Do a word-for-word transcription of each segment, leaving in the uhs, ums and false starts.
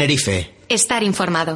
Tenerife. Estar informado.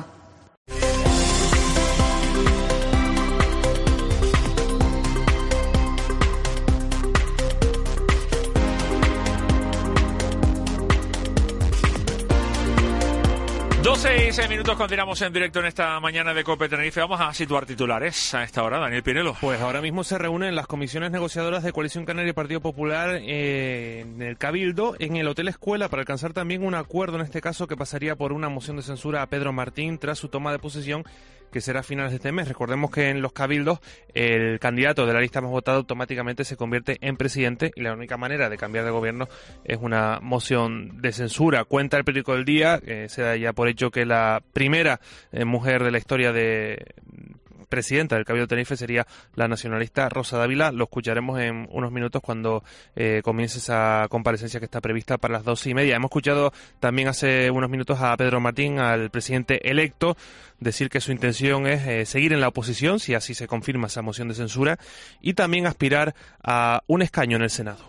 doce y seis minutos, continuamos en directo en esta mañana de COPE Tenerife. Vamos a situar titulares a esta hora. Daniel Pinelo. Pues ahora mismo se reúnen las comisiones negociadoras de Coalición Canaria y Partido Popular eh, en el Cabildo, en el Hotel Escuela, para alcanzar también un acuerdo, en este caso, que pasaría por una moción de censura a Pedro Martín tras su toma de posesión, que será a finales de este mes. Recordemos que en los cabildos el candidato de la lista más votada automáticamente se convierte en presidente y la única manera de cambiar de gobierno es una moción de censura. Cuenta el periódico del Día, eh, se da ya por hecho que la primera eh, mujer de la historia de presidenta del Cabildo de Tenerife sería la nacionalista Rosa Dávila. Lo escucharemos en unos minutos cuando eh, comience esa comparecencia que está prevista para las doce y media. Hemos escuchado también hace unos minutos a Pedro Martín, al presidente electo, decir que su intención es eh, seguir en la oposición, si así se confirma esa moción de censura, y también aspirar a un escaño en el Senado.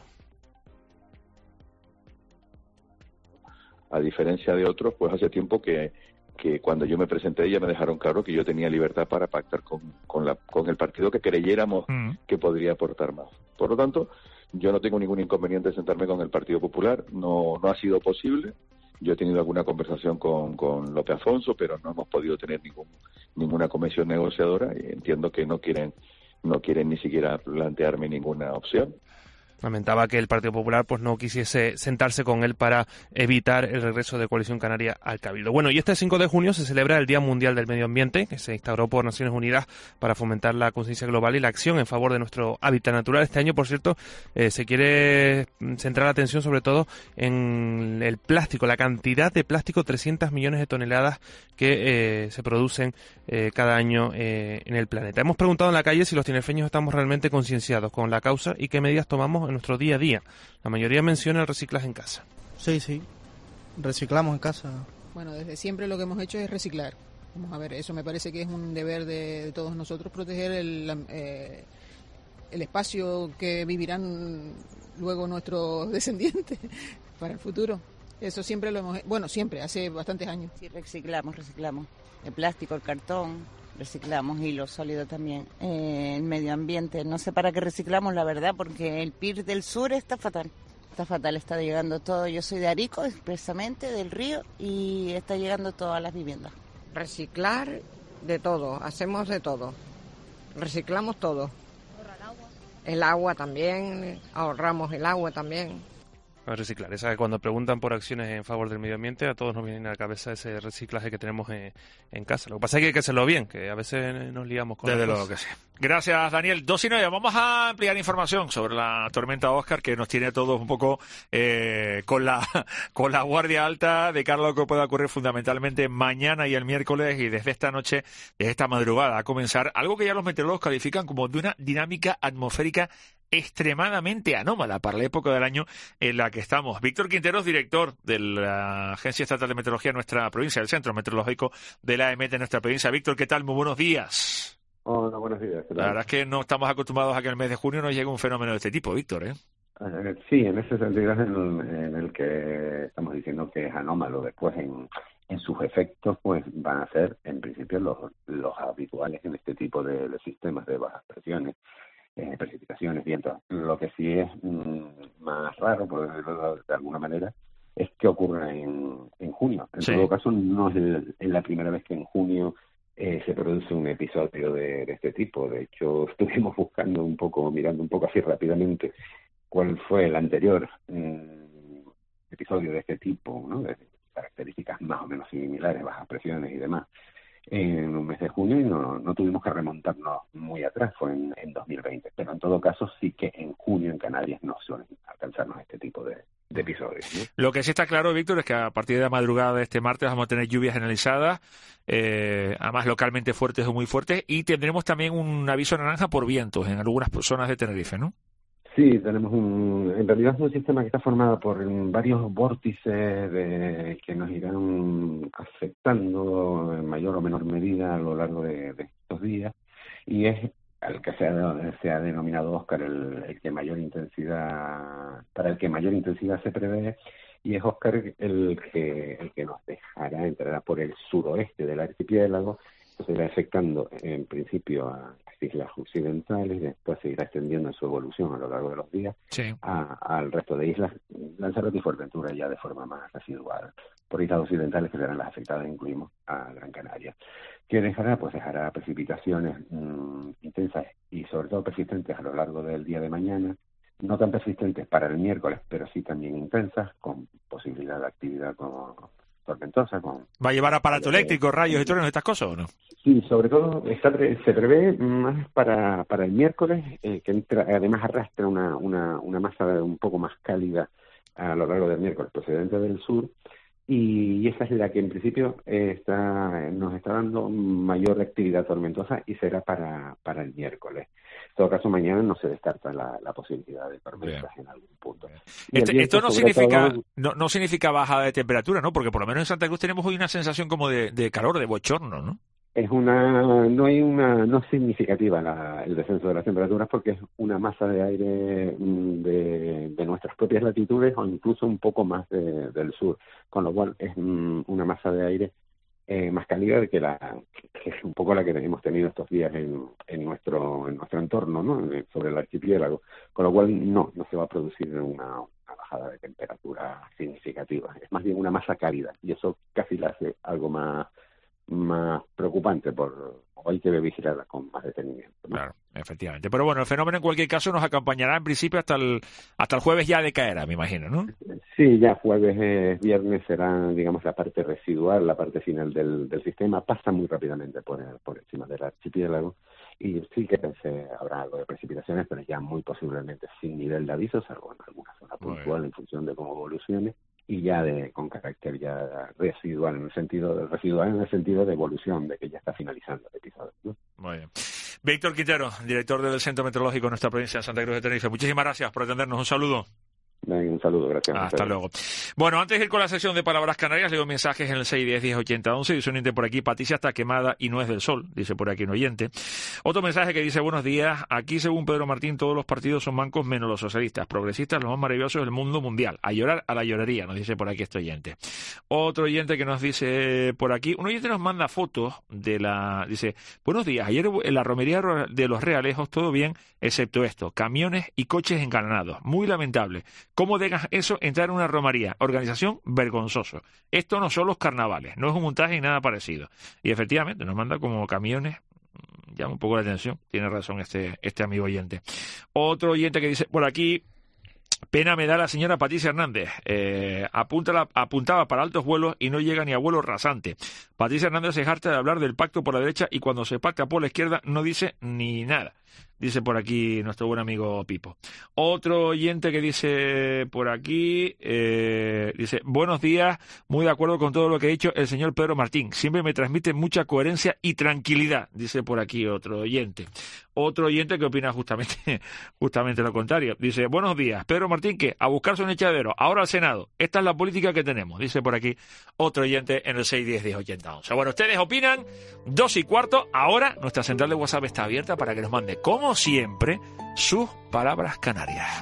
A diferencia de otros, pues hace tiempo que que cuando yo me presenté ya me dejaron claro que yo tenía libertad para pactar con, con, la, con el partido que creyéramos mm. que podría aportar más. Por lo tanto, yo no tengo ningún inconveniente en sentarme con el Partido Popular, no, no ha sido posible. Yo he tenido alguna conversación con, con López Afonso, pero no hemos podido tener ningún, ninguna comisión negociadora y entiendo que no quieren, no quieren ni siquiera plantearme ninguna opción. Lamentaba que el Partido Popular pues no quisiese sentarse con él para evitar el regreso de Coalición Canaria al Cabildo. Bueno, y este cinco de junio se celebra el Día Mundial del Medio Ambiente, que se instauró por Naciones Unidas para fomentar la conciencia global y la acción en favor de nuestro hábitat natural. Este año, por cierto, eh, se quiere centrar la atención sobre todo en el plástico, la cantidad de plástico, trescientos millones de toneladas que eh, se producen eh, cada año eh, en el planeta. Hemos preguntado en la calle si los tinerfeños estamos realmente concienciados con la causa y qué medidas tomamos en nuestro día a día. La mayoría menciona el reciclaje en casa. Sí, sí, reciclamos en casa. Bueno, desde siempre lo que hemos hecho es reciclar. Vamos a ver, eso me parece que es un deber de, de todos nosotros, proteger el, eh, el espacio que vivirán luego nuestros descendientes para el futuro. Eso siempre lo hemos... Bueno, siempre, hace bastantes años. Sí, reciclamos, reciclamos. El plástico, el cartón... reciclamos hilo sólido también. Eh, el medio ambiente, no sé para qué reciclamos, la verdad, porque el P I R del sur está fatal. Está fatal, está llegando todo. Yo soy de Arico, expresamente, del río, y está llegando todo a las viviendas. Reciclar de todo, hacemos de todo. Reciclamos todo. Ahorrar agua. El agua también, ahorramos el agua también. Reciclar, esa que cuando preguntan por acciones en favor del medio ambiente, a todos nos viene a la cabeza ese reciclaje que tenemos en, en casa. Lo que pasa es que hay que hacerlo bien, que a veces nos liamos con Desde luego que sí. Gracias, Daniel. Dos y nueve. Vamos a ampliar información sobre la tormenta Óscar, que nos tiene a todos un poco eh, con la con la guardia alta de cara a lo que pueda ocurrir fundamentalmente mañana y el miércoles, y desde esta noche, desde esta madrugada, a comenzar algo que ya los meteorólogos califican como de una dinámica atmosférica extremadamente anómala para la época del año en la que estamos. Víctor Quinteros, director de la Agencia Estatal de Meteorología de nuestra provincia, del Centro Meteorológico de la A E M E T de nuestra provincia. Víctor, ¿qué tal? Muy bunos días. Hola, buenos días. La verdad es que no estamos acostumbrados a que en el mes de junio nos llegue un fenómeno de este tipo, Víctor, ¿eh? Eh, sí, en ese sentido es en el, en el que estamos diciendo que es anómalo. Después, en, en sus efectos, pues van a ser, en principio, los, los habituales en este tipo de, de sistemas de bajas presiones. Eh, precipitaciones, vientos. Lo que sí es mmm, más raro, por decirlo de alguna manera, es que ocurra en, en junio. En sí. todo caso, no es, el, es la primera vez que en junio eh, se produce un episodio de, de este tipo. De hecho, estuvimos buscando un poco, mirando un poco así rápidamente cuál fue el anterior mmm, episodio de este tipo, ¿no? De características más o menos similares, bajas presiones y demás, en un mes de junio, y no, no tuvimos que remontarnos muy atrás, fue en, en dos mil veinte. Pero en todo caso sí que en junio en Canarias no suelen alcanzarnos este tipo de, de episodios, ¿no? Lo que sí está claro, Víctor, es que a partir de la madrugada de este martes vamos a tener lluvias generalizadas, eh, además localmente fuertes o muy fuertes, y tendremos también un aviso naranja por vientos en algunas zonas de Tenerife, ¿no? Sí, tenemos un, en realidad es un sistema que está formado por varios vórtices de, que nos irán afectando en mayor o menor medida a lo largo de, de estos días, y es al que se ha, se ha denominado Óscar el, el que mayor intensidad, para el que mayor intensidad se prevé, y es Óscar el que, el que nos dejará, entrará por el suroeste del archipiélago, entonces irá afectando en principio a las islas occidentales, después se irá extendiendo en su evolución a lo largo de los días sí. a, al resto de islas, Lanzarote y Fuerteventura ya de forma más residual. Por islas occidentales, que serán las afectadas, incluimos a Gran Canaria. ¿Qué dejará? Pues dejará precipitaciones mmm, intensas y sobre todo persistentes a lo largo del día de mañana, no tan persistentes para el miércoles, pero sí también intensas, con posibilidad de actividad como tormentosa. Con, ¿Va a llevar aparato eh, eléctrico, rayos y truenos, estas cosas o no? Sí, sobre todo está, se prevé más para, para el miércoles, eh, que entra, además arrastra una, una, una masa un poco más cálida a lo largo del miércoles procedente del sur, y esa es la que en principio eh, está, nos está dando mayor actividad tormentosa y será para, para el miércoles. En todo caso, mañana no se descarta la, la posibilidad de tormentas Bien. en algún punto. Este, esto no significa todo, no, no significa bajada de temperatura, ¿no? Porque por lo menos en Santa Cruz tenemos hoy una sensación como de, de calor, de bochorno, ¿no? Es una, no hay una, no es significativa la, el descenso de las temperaturas porque es una masa de aire de, de nuestras propias latitudes o incluso un poco más de, del sur, con lo cual es una masa de aire eh, más cálida que la, que es un poco la que hemos tenido estos días en, en nuestro, en nuestro entorno, ¿no? Sobre el archipiélago, con lo cual no, no se va a producir una, una bajada de temperatura significativa, es más bien una masa cálida y eso casi la hace algo más más preocupante, por hay que vigilarla con más detenimiento, ¿no? Claro, efectivamente. Pero bueno, el fenómeno en cualquier caso nos acompañará en principio hasta el hasta el jueves ya decaerá, me imagino, ¿no? Sí, ya jueves, eh, viernes será, digamos, la parte residual, la parte final del, del sistema, pasa muy rápidamente por, por encima del archipiélago y sí que pensé, habrá algo de precipitaciones, pero ya muy posiblemente sin nivel de aviso, salvo en alguna zona puntual en función de cómo evolucione. Y ya de con carácter ya residual en el sentido residual en el sentido de evolución, de que ya está finalizando el episodio, ¿no? Muy bien. Víctor Quintero, director del Centro Meteorológico de nuestra provincia de Santa Cruz de Tenerife. Muchísimas gracias por atendernos. Un saludo. Venga, un saludo, gracias. Hasta luego. Bueno, antes de ir con la sección de Palabras Canarias, leo mensajes en el seis diez diez ochenta once. Dice un oyente por aquí: Patricia está quemada y no es del sol, dice por aquí un oyente. Otro mensaje que dice: buenos días, aquí según Pedro Martín todos los partidos son mancos menos los socialistas, progresistas los más maravillosos del mundo mundial, a llorar a la llorería, nos dice por aquí este oyente. Otro oyente que nos dice por aquí, un oyente nos manda fotos de la, dice: buenos días, ayer en la romería de los Realejos todo bien, excepto esto, camiones y coches engalanados, muy lamentable. ¿Cómo dejas eso entrar en una romería? Organización vergonzoso. Esto no son los carnavales, no es un montaje ni nada parecido. Y efectivamente nos manda como camiones, llama un poco la atención, tiene razón este, este amigo oyente. Otro oyente que dice por aquí: pena me da la señora Patricia Hernández, eh, apunta la, apuntaba para altos vuelos y no llega ni a vuelo rasante. Patricia Hernández se harta de hablar del pacto por la derecha y cuando se pacta por la izquierda no dice ni nada. Dice por aquí nuestro buen amigo Pipo. Otro oyente que dice por aquí, eh, dice: buenos días, muy de acuerdo con todo lo que ha dicho el señor Pedro Martín. Siempre me transmite mucha coherencia y tranquilidad, dice por aquí otro oyente. Otro oyente que opina justamente, justamente lo contrario. Dice: buenos días, Pedro Martín, que a buscarse un echadero, ahora al Senado. Esta es la política que tenemos, dice por aquí otro oyente en el seis diez diez ochenta once. Bueno, ustedes opinan, dos y cuarto. Ahora nuestra central de WhatsApp está abierta para que nos mande, como siempre, sus palabras canarias.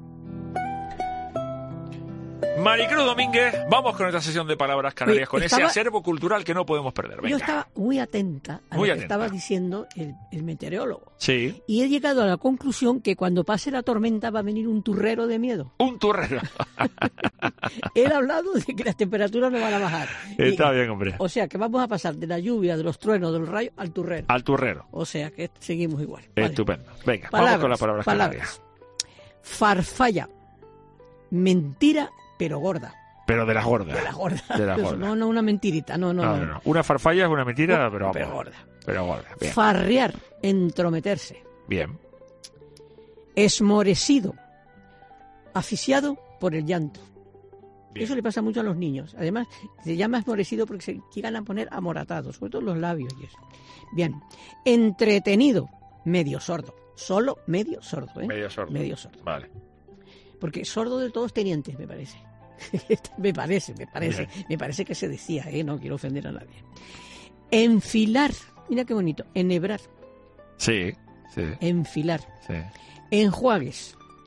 Maricruz Domínguez, vamos con esta sesión de palabras canarias, con estaba, ese acervo cultural que no podemos perder. Venga. Yo estaba muy atenta a muy lo atenta. que estaba diciendo el, el meteorólogo. Sí. Y he llegado a la conclusión que cuando pase la tormenta va a venir un turrero de miedo. Un turrero. Él ha hablado de que las temperaturas no van a bajar. Está y, bien, hombre. O sea, que vamos a pasar de la lluvia, de los truenos, de los rayos, al turrero. Al turrero. O sea, que seguimos igual. Vale. Estupendo. Venga, palabras, vamos con las palabras, palabras canarias. Farfalla. Mentira, pero gorda. Pero de las gordas. De las gordas. De las gordas. No, no una mentirita. No, no, no, no, no. Una farfalla es una mentira, pero vamos. Pero gorda. Pero gorda. Bien. Farrear. Entrometerse. Bien. Esmorecido. Asfixiado por el llanto. Bien. Eso le pasa mucho a los niños. Además, se llama esmorecido porque se llegan a poner amoratados, sobre todo los labios y eso. Bien. Entretenido. Medio sordo. Solo medio sordo, ¿eh? Medio sordo. Medio sordo. Vale. Porque sordo de todos tenientes, me parece. me parece, me parece. Bien. Me parece que se decía, ¿eh? No quiero ofender a nadie. Enfilar. Mira qué bonito. Enhebrar. Sí, sí. Enfilar. Sí. Enjuagues.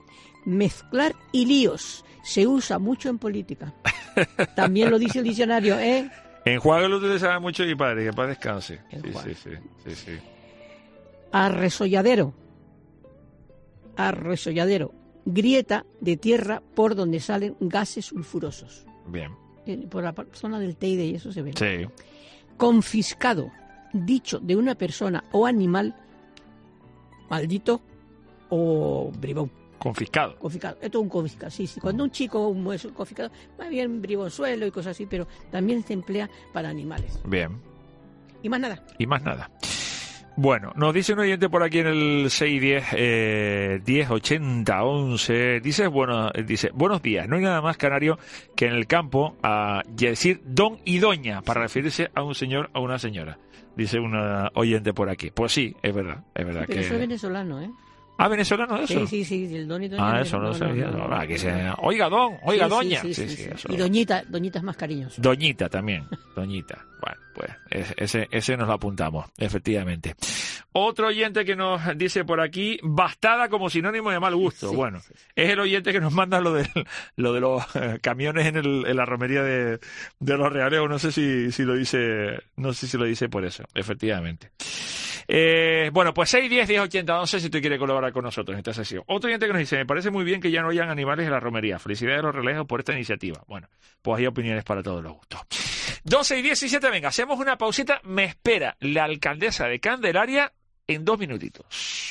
mezclar y líos. Se usa mucho en política. También lo dice el diccionario, ¿eh? Enjuágalo, tú te sabes mucho, mi padre, que para descanse. Sí, sí, sí, sí, sí. Arresolladero. Arresolladero. Grieta de tierra por donde salen gases sulfurosos. Bien. Por la zona del Teide y eso se ve. Sí. Confiscado. Dicho de una persona o animal maldito o bribón. Confiscado. Confiscado. Esto es un confiscado. Sí, sí. Cuando un chico es un confiscado, más bien bribonzuelo y cosas así, pero también se emplea para animales. Bien. Y más nada. Y más nada. Bueno, nos dice un oyente por aquí en el seis diez, eh, diez ochenta once, dice, bueno, dice, buenos días, no hay nada más canario que en el campo a decir don y doña para referirse a un señor o una señora, dice una oyente por aquí. Pues sí, es verdad, es verdad. Sí, pero que... eso es venezolano, ¿eh? Ah, venezolano eso. Sí, sí, sí, el don y doña. Ah, eso no, no sabía. No, no, no, Aquí se... Oiga, don, oiga, sí, doña. Sí, sí, sí, sí, sí, sí. eso. Y doñita, doñita es más cariñoso. Doñita también, doñita. Bueno, pues ese, ese nos lo apuntamos, efectivamente. Otro oyente que nos dice por aquí, bastada como sinónimo de mal gusto. Sí, bueno, sí, sí. Es el oyente que nos manda lo de, lo de los eh, camiones en, el, en la romería de, de los Realeos. No sé si, si lo dice, no sé si lo dice por eso, efectivamente. Eh, bueno, pues seis diez, diez ochenta, once si tú quieres colaborar con nosotros en esta sesión. Otro oyente que nos dice, me parece muy bien que ya no hayan animales en la romería. Felicidades a los Realeos por esta iniciativa. Bueno, pues hay opiniones para todos los gustos. doce y diecisiete, venga, hacemos una pausita. Me espera la alcaldesa de Candelaria en dos minutitos.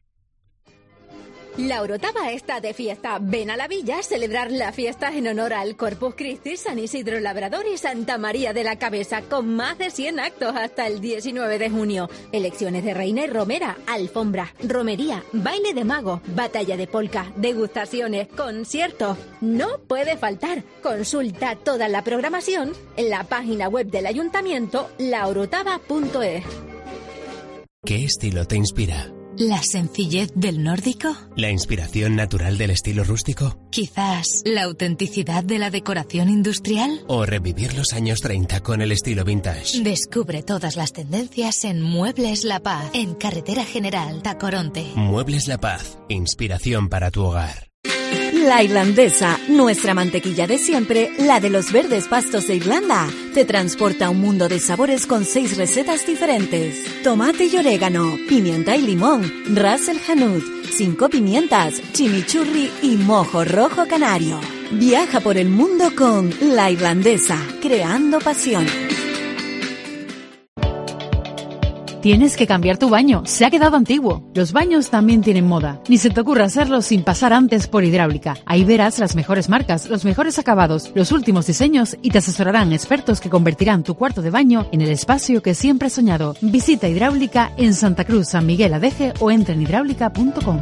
La Orotava está de fiesta. Ven a la villa a celebrar la fiesta en honor al Corpus Christi, San Isidro Labrador y Santa María de la Cabeza, con más de cien actos hasta el diecinueve de junio. Elecciones de reina y romera, alfombra, romería, baile de mago, batalla de polka, degustaciones, conciertos. No puede faltar. Consulta toda la programación en la página web del ayuntamiento, la orotava punto es. ¿Qué estilo te inspira? ¿La sencillez del nórdico? ¿La inspiración natural del estilo rústico? ¿Quizás la autenticidad de la decoración industrial? ¿O revivir los años treinta con el estilo vintage? Descubre todas las tendencias en Muebles La Paz, en Carretera General Tacoronte. Muebles La Paz, inspiración para tu hogar. La Irlandesa, nuestra mantequilla de siempre, la de los verdes pastos de Irlanda, te transporta a un mundo de sabores con seis recetas diferentes. Tomate y orégano, pimienta y limón, ras el hanout, cinco pimientas, chimichurri y mojo rojo canario. Viaja por el mundo con La Irlandesa, creando pasión. Tienes que cambiar tu baño, se ha quedado antiguo. Los baños también tienen moda. Ni se te ocurra hacerlo sin pasar antes por Hidráulica. Ahí verás las mejores marcas, los mejores acabados, los últimos diseños y te asesorarán expertos que convertirán tu cuarto de baño en el espacio que siempre has soñado. Visita Hidráulica en Santa Cruz, San Miguel Adeje o entra en hidráulica punto com.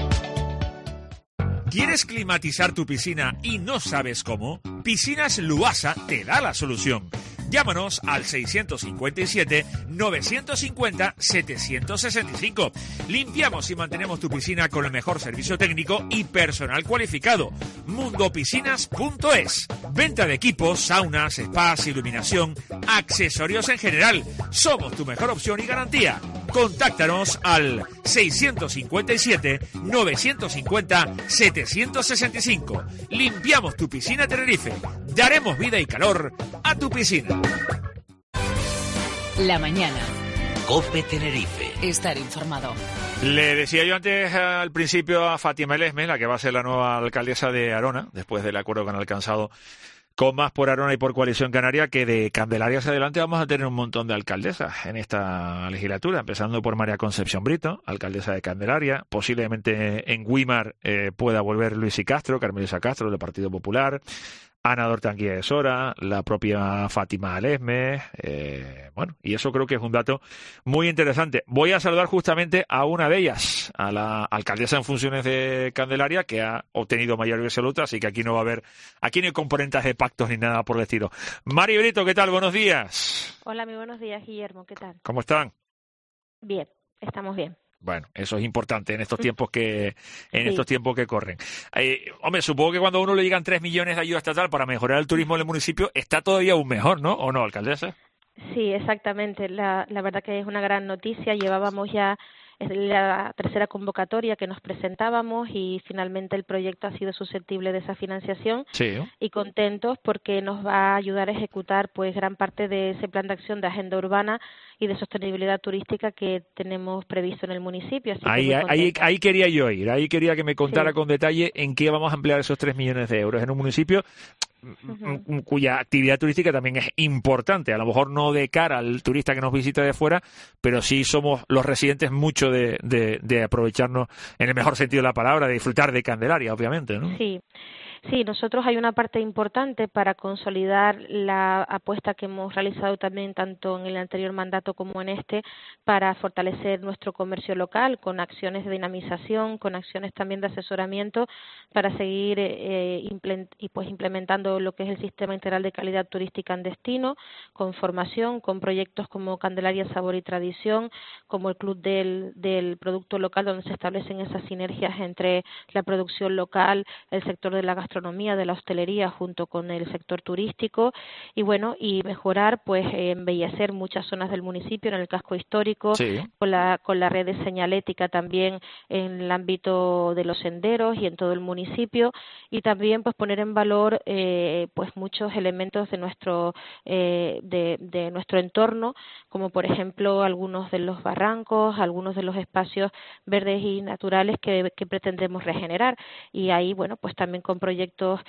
¿Quieres climatizar tu piscina y no sabes cómo? Piscinas Luasa te da la solución. Llámanos al seiscientos cincuenta y siete, novecientos cincuenta, setecientos sesenta y cinco. Limpiamos y mantenemos tu piscina con el mejor servicio técnico y personal cualificado. mundo piscinas punto es. Venta de equipos, saunas, spas, iluminación, accesorios en general. Somos tu mejor opción y garantía. Contáctanos al seiscientos cincuenta y siete, novecientos cincuenta, setecientos sesenta y cinco. Limpiamos tu piscina Tenerife. Daremos vida y calor a tu piscina. La mañana. COPE Tenerife. Estar informado. Le decía yo antes al principio a Fátima Lesmes, la que va a ser la nueva alcaldesa de Arona, después del acuerdo que han alcanzado con Más por Arona y por Coalición Canaria, que de Candelaria hacia adelante vamos a tener un montón de alcaldesas en esta legislatura, empezando por María Concepción Brito, alcaldesa de Candelaria. Posiblemente en Güímar eh, pueda volver Luis y Castro, Carmelisa Castro, del Partido Popular. Ana Dortanguía de Sora, la propia Fátima Lesmes, eh, bueno, y eso creo que es un dato muy interesante. Voy a saludar justamente a una de ellas, a la alcaldesa en funciones de Candelaria, que ha obtenido mayoría absoluta, así que aquí no va a haber, aquí no hay componentes de pactos ni nada por el estilo. Mari Brito, ¿qué tal? Buenos días. Hola, muy buenos días, Guillermo, ¿qué tal? ¿Cómo están? Bien, estamos bien. Bueno, eso es importante en estos tiempos que en sí. estos tiempos que corren. Eh, hombre, supongo que cuando a uno le llegan tres millones de ayuda estatal para mejorar el turismo del municipio, está todavía aún mejor, ¿no? ¿O no, alcaldesa? Sí, exactamente. La, la verdad que es una gran noticia. Llevábamos ya es la tercera convocatoria que nos presentábamos y finalmente el proyecto ha sido susceptible de esa financiación. Sí. Y contentos porque nos va a ayudar a ejecutar pues gran parte de ese plan de acción de agenda urbana y de sostenibilidad turística que tenemos previsto en el municipio. Así Ahí, que muy ahí, contenta. ahí quería yo ir, ahí quería que me contara Sí. con detalle en qué vamos a emplear esos tres millones de euros en un municipio Ujú. cuya actividad turística también es importante, a lo mejor no de cara al turista que nos visita de fuera, pero sí somos los residentes mucho de, de, de aprovecharnos, en el mejor sentido de la palabra, de disfrutar de Candelaria, obviamente, ¿no? Sí. Sí, nosotros hay una parte importante para consolidar la apuesta que hemos realizado también tanto en el anterior mandato como en este para fortalecer nuestro comercio local con acciones de dinamización, con acciones también de asesoramiento para seguir eh, implement- y pues implementando lo que es el sistema integral de calidad turística en destino, con formación, con proyectos como Candelaria Sabor y Tradición, como el Club del, del Producto Local, donde se establecen esas sinergias entre la producción local, el sector de la gastronomía, de la hostelería junto con el sector turístico y bueno, y mejorar pues eh, embellecer muchas zonas del municipio en el casco histórico, Sí. con la con la red de señalética también en el ámbito de los senderos y en todo el municipio y también pues poner en valor eh, pues muchos elementos de nuestro eh, de, de nuestro entorno, como por ejemplo algunos de los barrancos, algunos de los espacios verdes y naturales que, que pretendemos regenerar y ahí bueno pues también con proyectos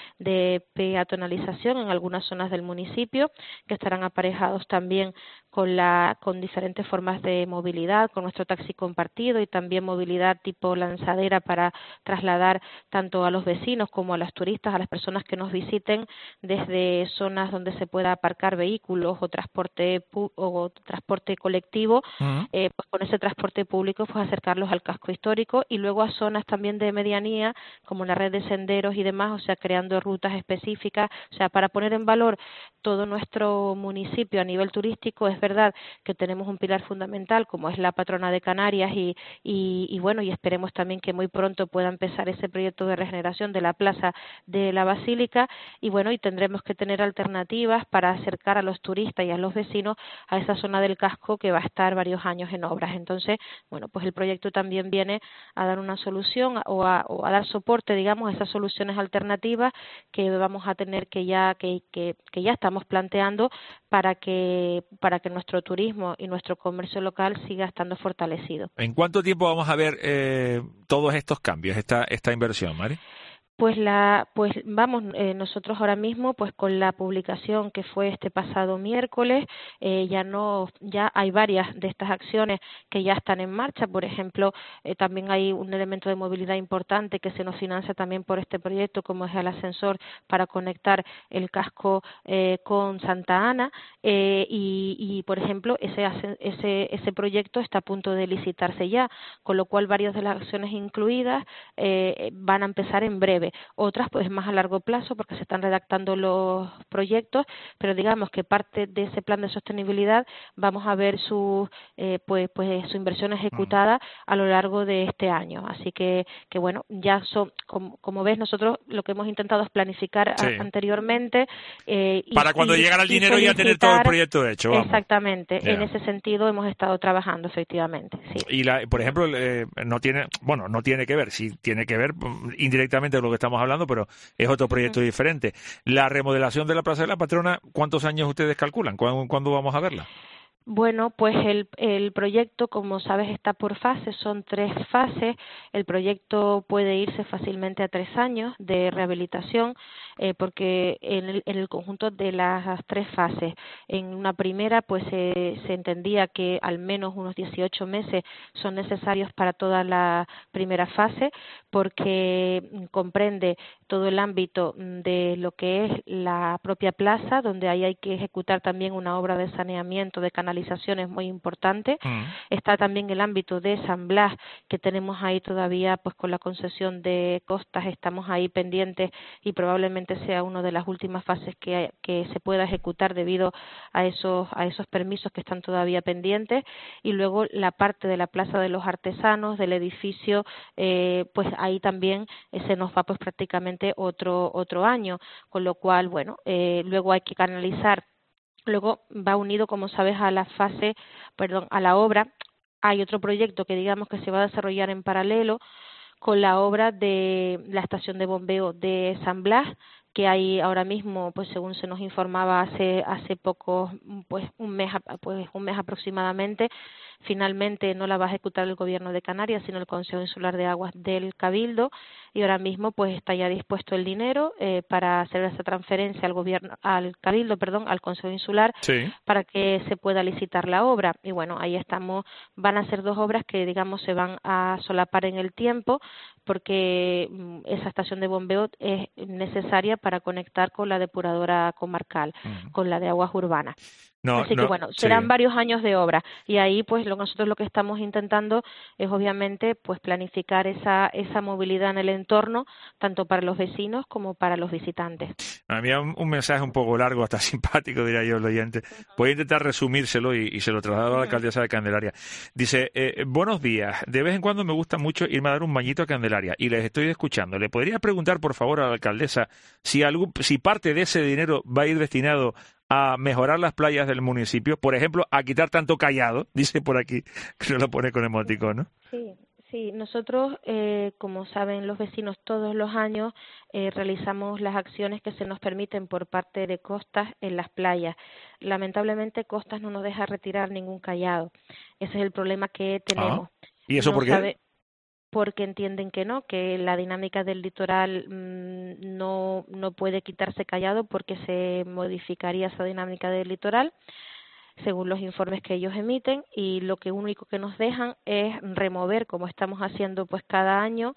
de peatonalización en algunas zonas del municipio que estarán aparejados también con la con diferentes formas de movilidad, con nuestro taxi compartido y también movilidad tipo lanzadera para trasladar tanto a los vecinos como a los turistas, a las personas que nos visiten desde zonas donde se pueda aparcar vehículos o transporte pu- o transporte colectivo, Uh-huh. eh, pues con ese transporte público pues acercarlos al casco histórico y luego a zonas también de medianía como la red de senderos y demás, o sea, creando rutas específicas, o sea, para poner en valor todo nuestro municipio a nivel turístico. Es verdad que tenemos un pilar fundamental como es la patrona de Canarias y, y, y bueno, y esperemos también que muy pronto pueda empezar ese proyecto de regeneración de la plaza de la Basílica y bueno, y tendremos que tener alternativas para acercar a los turistas y a los vecinos a esa zona del casco que va a estar varios años en obras. Entonces, bueno, pues el proyecto también viene a dar una solución o a, o a dar soporte, digamos, a esas soluciones alternativas que vamos a tener que ya que, que, que ya estamos planteando para que para que nuestro turismo y nuestro comercio local siga estando fortalecido. ¿En cuánto tiempo vamos a ver eh, todos estos cambios, esta esta inversión, Mari? Pues la, pues vamos, eh, nosotros ahora mismo, pues con la publicación que fue este pasado miércoles, eh, ya no, ya hay varias de estas acciones que ya están en marcha. Por ejemplo, eh, también hay un elemento de movilidad importante que se nos financia también por este proyecto, como es el ascensor para conectar el casco eh, con Santa Ana, eh, y, y por ejemplo ese ese ese proyecto está a punto de licitarse ya, con lo cual varias de las acciones incluidas eh, van a empezar en breve. Otras pues más a largo plazo porque se están redactando los proyectos, pero digamos que parte de ese plan de sostenibilidad vamos a ver su eh, pues pues su inversión ejecutada a lo largo de este año. Así que que bueno, ya son como, como ves, nosotros lo que hemos intentado es planificar Sí. a, anteriormente eh, y, Para cuando y, llegara el y dinero ya tener todo el felicitar. proyecto hecho, vamos. Exactamente, Ya. en ese sentido hemos estado trabajando efectivamente, sí. Y la, por ejemplo, eh, no tiene, bueno, no tiene que ver, sí tiene que ver mm, indirectamente con lo que estamos hablando, pero es otro proyecto Ujú. diferente. La remodelación de la Plaza de la Patrona, ¿cuántos años ustedes calculan? ¿Cuándo, cuándo vamos a verla? Bueno, pues el, el proyecto, como sabes, está por fases, son tres fases. El proyecto puede irse fácilmente a tres años de rehabilitación, eh, porque en el, en el conjunto de las tres fases, en una primera, pues eh, se entendía que al menos unos dieciocho meses son necesarios para toda la primera fase, porque comprende todo el ámbito de lo que es la propia plaza, donde ahí hay que ejecutar también una obra de saneamiento, de canalizaciones muy importante. Mm. Está también el ámbito de San Blas, que tenemos ahí todavía pues con la concesión de costas, estamos ahí pendientes y probablemente sea una de las últimas fases que, que se pueda ejecutar debido a esos, a esos permisos que están todavía pendientes. Y luego la parte de la Plaza de los Artesanos, del edificio, eh, pues ahí también eh, se nos va pues prácticamente otro otro año, con lo cual, bueno, eh, luego hay que canalizar. Luego va unido, como sabes, a la fase, perdón, a la obra, hay otro proyecto que digamos que se va a desarrollar en paralelo con la obra de la estación de bombeo de San Blas, que hay ahora mismo, pues según se nos informaba hace hace poco, pues un mes pues un mes aproximadamente, finalmente no la va a ejecutar el Gobierno de Canarias, sino el Consejo Insular de Aguas del Cabildo, y ahora mismo pues está ya dispuesto el dinero eh, para hacer esa transferencia al gobierno, al Cabildo, perdón, al Consejo Insular, sí, para que se pueda licitar la obra. Y bueno, ahí estamos, van a ser dos obras que digamos se van a solapar en el tiempo, porque esa estación de bombeo es necesaria para conectar con la depuradora comarcal, uh-huh, con la de aguas urbanas. No, Así no, que bueno, serán sí. varios años de obra, y ahí pues lo, nosotros lo que estamos intentando es obviamente pues planificar esa esa movilidad en el entorno, tanto para los vecinos como para los visitantes. A mí un, un mensaje un poco largo, hasta simpático diría yo el oyente. Voy a intentar resumírselo y, y se lo traslado a la alcaldesa de Candelaria. Dice, eh, buenos días, de vez en cuando me gusta mucho irme a dar un bañito a Candelaria y les estoy escuchando. ¿Le podría preguntar por favor a la alcaldesa si algún, si parte de ese dinero va a ir destinado a mejorar las playas del municipio, por ejemplo, a quitar tanto callado, dice por aquí, que no lo pone con emoticón, ¿no? Sí, sí, nosotros, eh, como saben los vecinos, todos los años eh, realizamos las acciones que se nos permiten por parte de Costas en las playas. Lamentablemente, Costas no nos deja retirar ningún callado. Ese es el problema que tenemos. Ah, ¿y eso no por qué? Sabe... porque entienden que no, que la dinámica del litoral mmm, no no puede quitarse callado porque se modificaría esa dinámica del litoral según los informes que ellos emiten, y lo que único que nos dejan es remover, como estamos haciendo pues cada año,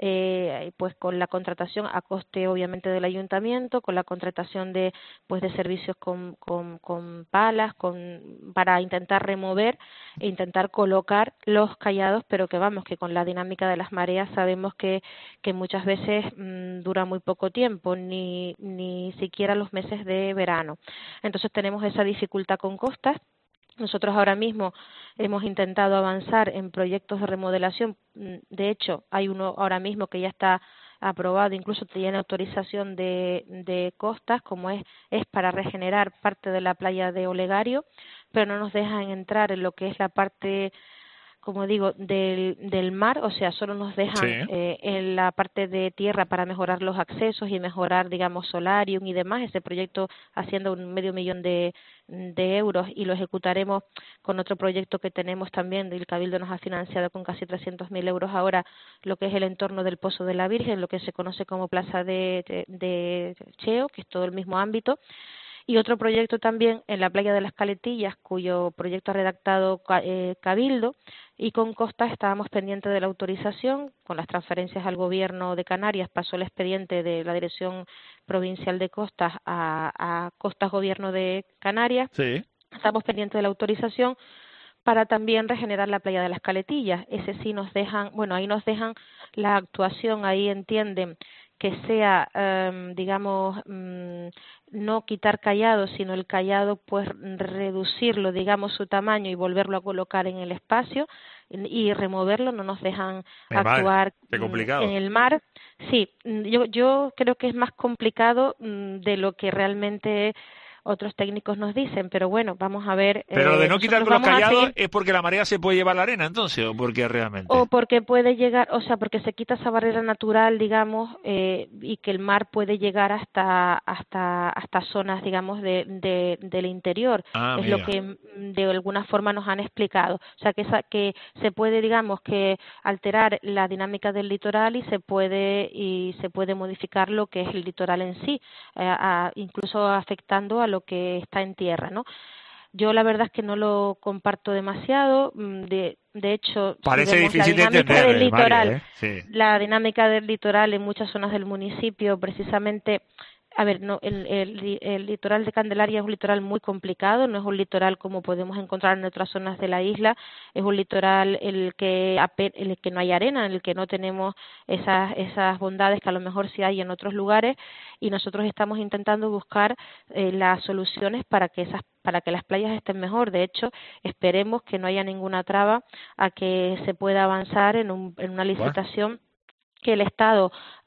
eh, pues con la contratación a coste obviamente del ayuntamiento, con la contratación de pues de servicios con, con, con palas, con para intentar remover e intentar colocar los callados, pero que vamos, que con la dinámica de las mareas sabemos que, que muchas veces mmm, dura muy poco tiempo, ni, ni siquiera los meses de verano. Entonces tenemos esa dificultad con Costas. Nosotros ahora mismo hemos intentado avanzar en proyectos de remodelación. De hecho, hay uno ahora mismo que ya está aprobado, incluso tiene autorización de, de Costas, como es, es para regenerar parte de la playa de Olegario, pero no nos dejan entrar en lo que es la parte, como digo, del, del mar, o sea, solo nos dejan sí. eh, en la parte de tierra para mejorar los accesos y mejorar, digamos, solarium y demás. Ese proyecto haciendo un medio millón de, de euros, y lo ejecutaremos con otro proyecto que tenemos también, el Cabildo nos ha financiado con casi trescientos mil euros ahora, lo que es el entorno del Pozo de la Virgen, lo que se conoce como Plaza de, de, de Cheo, que es todo el mismo ámbito. Y otro proyecto también en la playa de las Caletillas, cuyo proyecto ha redactado eh, Cabildo, y con Costas estábamos pendientes de la autorización. Con las transferencias al Gobierno de Canarias pasó el expediente de la Dirección Provincial de Costas a, a Costas Gobierno de Canarias. Sí. Estamos pendientes de la autorización para también regenerar la playa de las Caletillas. Ese sí nos dejan, bueno, ahí nos dejan la actuación, ahí entienden que sea, um, digamos, um, no quitar callado, sino el callado, pues reducirlo, digamos, su tamaño y volverlo a colocar en el espacio, y removerlo. No nos dejan el actuar mar, en el mar. Sí, yo, yo creo que es más complicado um, de lo que realmente otros técnicos nos dicen, pero bueno, vamos a ver. Pero eh, de no quitar los callados seguir... es porque la marea se puede llevar la arena, entonces, o porque realmente. O porque puede llegar, o sea, porque se quita esa barrera natural, digamos, eh, y que el mar puede llegar hasta hasta hasta zonas, digamos, de, de del interior. Ah, es mira. lo que de alguna forma nos han explicado. O sea, que esa, que se puede, digamos, que alterar la dinámica del litoral y se puede y se puede modificar lo que es el litoral en sí, eh, a, incluso afectando a lo que está en tierra, ¿no? Yo la verdad es que no lo comparto demasiado. De, de hecho, parece si difícil la dinámica de entender, del litoral, María, ¿eh? Sí. La dinámica del litoral en muchas zonas del municipio, precisamente. A ver, no, el, el, el litoral de Candelaria es un litoral muy complicado, no es un litoral como podemos encontrar en otras zonas de la isla, es un litoral en el que, en el que no hay arena, en el que no tenemos esas, esas bondades que a lo mejor sí hay en otros lugares, y nosotros estamos intentando buscar eh, las soluciones para que esas para que las playas estén mejor. De hecho, esperemos que no haya ninguna traba a que se pueda avanzar en, un, en una licitación que el Estado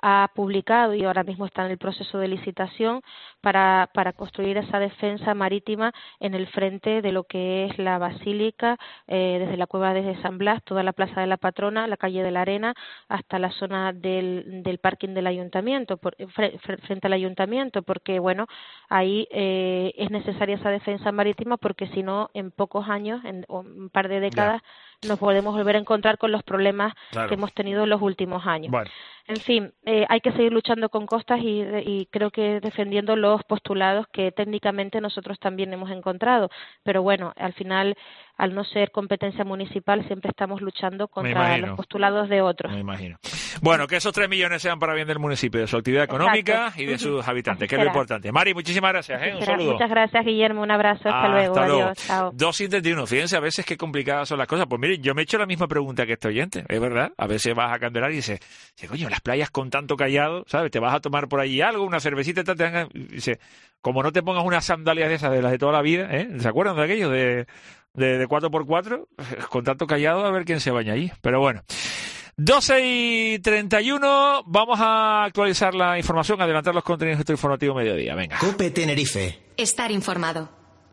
ha publicado y ahora mismo está en el proceso de licitación para, para construir esa defensa marítima en el frente de lo que es la Basílica, eh, desde la cueva de San Blas, toda la Plaza de la Patrona, la calle de la Arena, hasta la zona del, del parking del Ayuntamiento, por, frente al Ayuntamiento, porque bueno, ahí eh, es necesaria esa defensa marítima, porque si no, en pocos años, en un par de décadas, ya. nos podemos volver a encontrar con los problemas claro. que hemos tenido en los últimos años. Bueno. En fin, eh, hay que seguir luchando con costas y, y creo que defendiendo los postulados que técnicamente nosotros también hemos encontrado. Pero bueno, al final, al no ser competencia municipal, siempre estamos luchando contra los postulados de otros. Me imagino. Bueno, que esos tres millones sean para bien del municipio, de su actividad económica Exacto. y de sus habitantes, que es lo importante. Mari, muchísimas gracias. ¿eh? Un saludo. Muchas gracias, Guillermo. Un abrazo. Hasta, Hasta luego. luego. Adiós. Chao. dos cincuenta y uno. Fíjense a veces qué complicadas son las cosas. Pues miren, yo me he hecho la misma pregunta que este oyente. Es verdad. A veces vas a Candelaria y dices, coño, las playas con tanto callado, ¿sabes? Te vas a tomar por allí algo, una cervecita, te dan, dice, como no te pongas unas sandalias de esas, de las de toda la vida, ¿eh? ¿Se acuerdan de aquello? De, de, de cuatro por cuatro, con tanto callado, a ver quién se baña allí. Pero bueno. doce y treinta y uno, vamos a actualizar la información, adelantar los contenidos de este informativo mediodía. Venga. COPE Tenerife. Estar informado.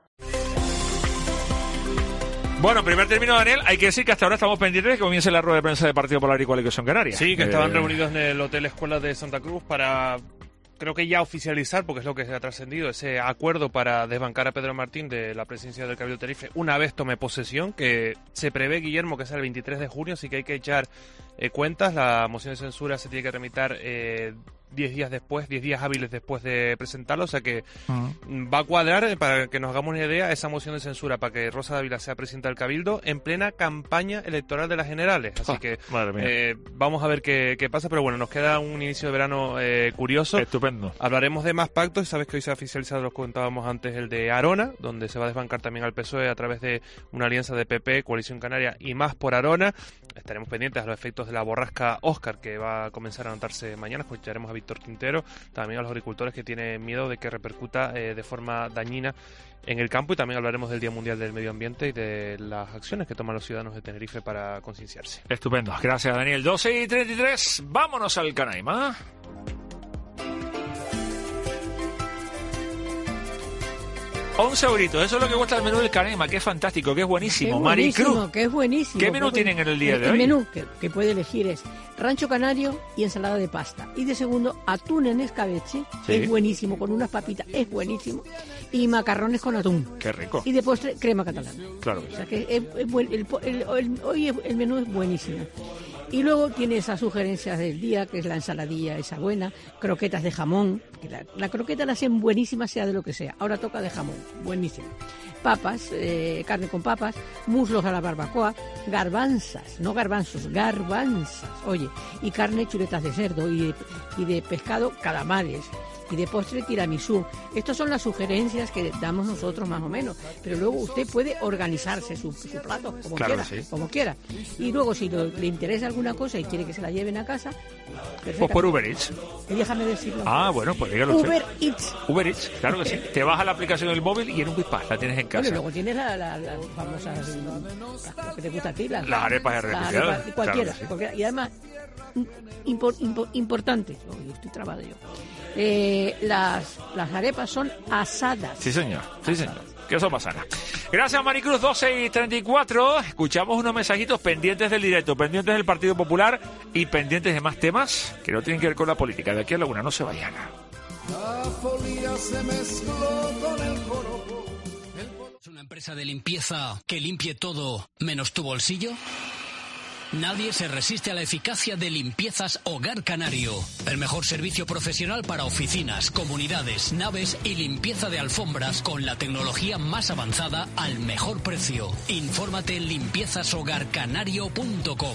Bueno, primer término, Daniel, hay que decir que hasta ahora estamos pendientes de que comience la rueda de prensa de Partido Popular y Coalición Canaria. Sí, que eh... estaban reunidos en el Hotel Escuela de Santa Cruz para, creo que ya oficializar, porque es lo que se ha trascendido, ese acuerdo para desbancar a Pedro Martín de la presidencia del Cabildo Tenerife una vez tome posesión, que se prevé, Guillermo, que es el veintitrés de junio, así que hay que echar eh, cuentas. La moción de censura se tiene que tramitar eh, diez días después, diez días hábiles después de presentarlo, o sea que uh-huh. va a cuadrar, para que nos hagamos una idea, esa moción de censura para que Rosa Dávila sea presidenta del Cabildo en plena campaña electoral de las generales. Así oh, que eh, vamos a ver qué, qué pasa, pero bueno, nos queda un inicio de verano eh, curioso. Estupendo. Hablaremos de más pactos, sabes que hoy se ha oficializado, los comentábamos antes, el de Arona, donde se va a desbancar también al P S O E a través de una alianza de P P, Coalición Canaria y Más por Arona. Estaremos pendientes a los efectos de la borrasca Óscar, que va a comenzar a notarse mañana. Escucharemos a Víctor Quintero, también a los agricultores que tienen miedo de que repercuta eh, de forma dañina en el campo, y también hablaremos del Día Mundial del Medio Ambiente y de las acciones que toman los ciudadanos de Tenerife para concienciarse. Estupendo, gracias Daniel. doce y treinta y tres, vámonos al Canaima. once euritos, eso es lo que cuesta el menú del Canaima, que es fantástico, que es buenísimo. Maricruz, que es buenísimo. ¿Qué menú tienen en el día de el, hoy? El menú que, que puede elegir es rancho canario y ensalada de pasta. Y de segundo, atún en escabeche, sí. es buenísimo, con unas papitas, es buenísimo. Y macarrones con atún. Qué rico. Y de postre, crema catalana. Claro. O sea que es, es buen, el, el, el, hoy el menú es buenísimo. Y luego tiene esas sugerencias del día, que es la ensaladilla esa buena, croquetas de jamón, que la, la croqueta la hacen buenísima sea de lo que sea. Ahora toca de jamón, buenísimo. Papas, eh, carne con papas, muslos a la barbacoa, garbanzas, no garbanzos, garbanzas, oye, y carne, chuletas de cerdo y de, y de pescado, calamares. Y de postre tiramisú. Estas son las sugerencias que damos nosotros más o menos. Pero luego usted puede organizarse su, su plato como claro, quiera, sí. como quiera. Y luego si lo, le interesa alguna cosa y quiere que se la lleven a casa, pues por Uber Eats. Y déjame decirlo. Ah, bueno, pues dígalo Uber usted. Eats. Uber Eats, claro que sí. Te bajas la aplicación del móvil y en un pispás la tienes en casa. Bueno, luego tienes las la, la famosas, las que te gusta a ti, las, las arepas de arepas, cualquiera, claro sí. cualquiera. Y además, impor, impor, importante, oh, estoy trabado yo. Eh, las, las arepas son asadas. Sí, señor, sí, señor. Que eso pasa nada. Gracias, Maricruz. doce y treinta y cuatro. Escuchamos unos mensajitos pendientes del directo, pendientes del Partido Popular y pendientes de más temas que no tienen que ver con la política. De aquí a la una, no se vayan. La folía se mezcló con el coro. ¿Es una empresa de limpieza que limpie todo menos tu bolsillo? Nadie se resiste a la eficacia de Limpiezas Hogar Canario. El mejor servicio profesional para oficinas, comunidades, naves y limpieza de alfombras con la tecnología más avanzada al mejor precio. Infórmate en limpiezas hogar canario punto com.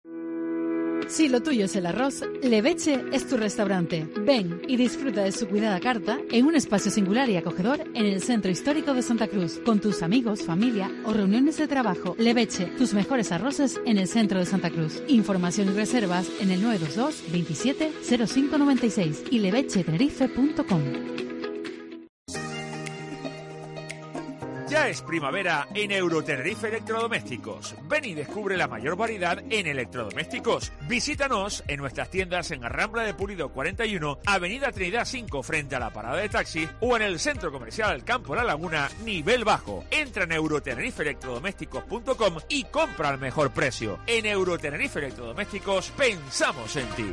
Si lo tuyo es el arroz, Leveche es tu restaurante. Ven y disfruta de su cuidada carta en un espacio singular y acogedor en el Centro Histórico de Santa Cruz, con tus amigos, familia o reuniones de trabajo. Leveche, tus mejores arroces en el centro de Santa Cruz. Información y reservas en el nueve dos dos, veintisiete, cero cinco noventa y seis y leveche tenerife punto com. Ya es primavera en Eurotenerife Electrodomésticos. Ven y descubre la mayor variedad en electrodomésticos. Visítanos en nuestras tiendas en Rambla de Pulido cuarenta y uno, Avenida Trinidad cinco frente a la parada de taxi o en el Centro Comercial Campo La Laguna, nivel bajo. Entra en eurotenerife electrodomésticos punto com y compra al mejor precio. En Eurotenerife Electrodomésticos pensamos en ti.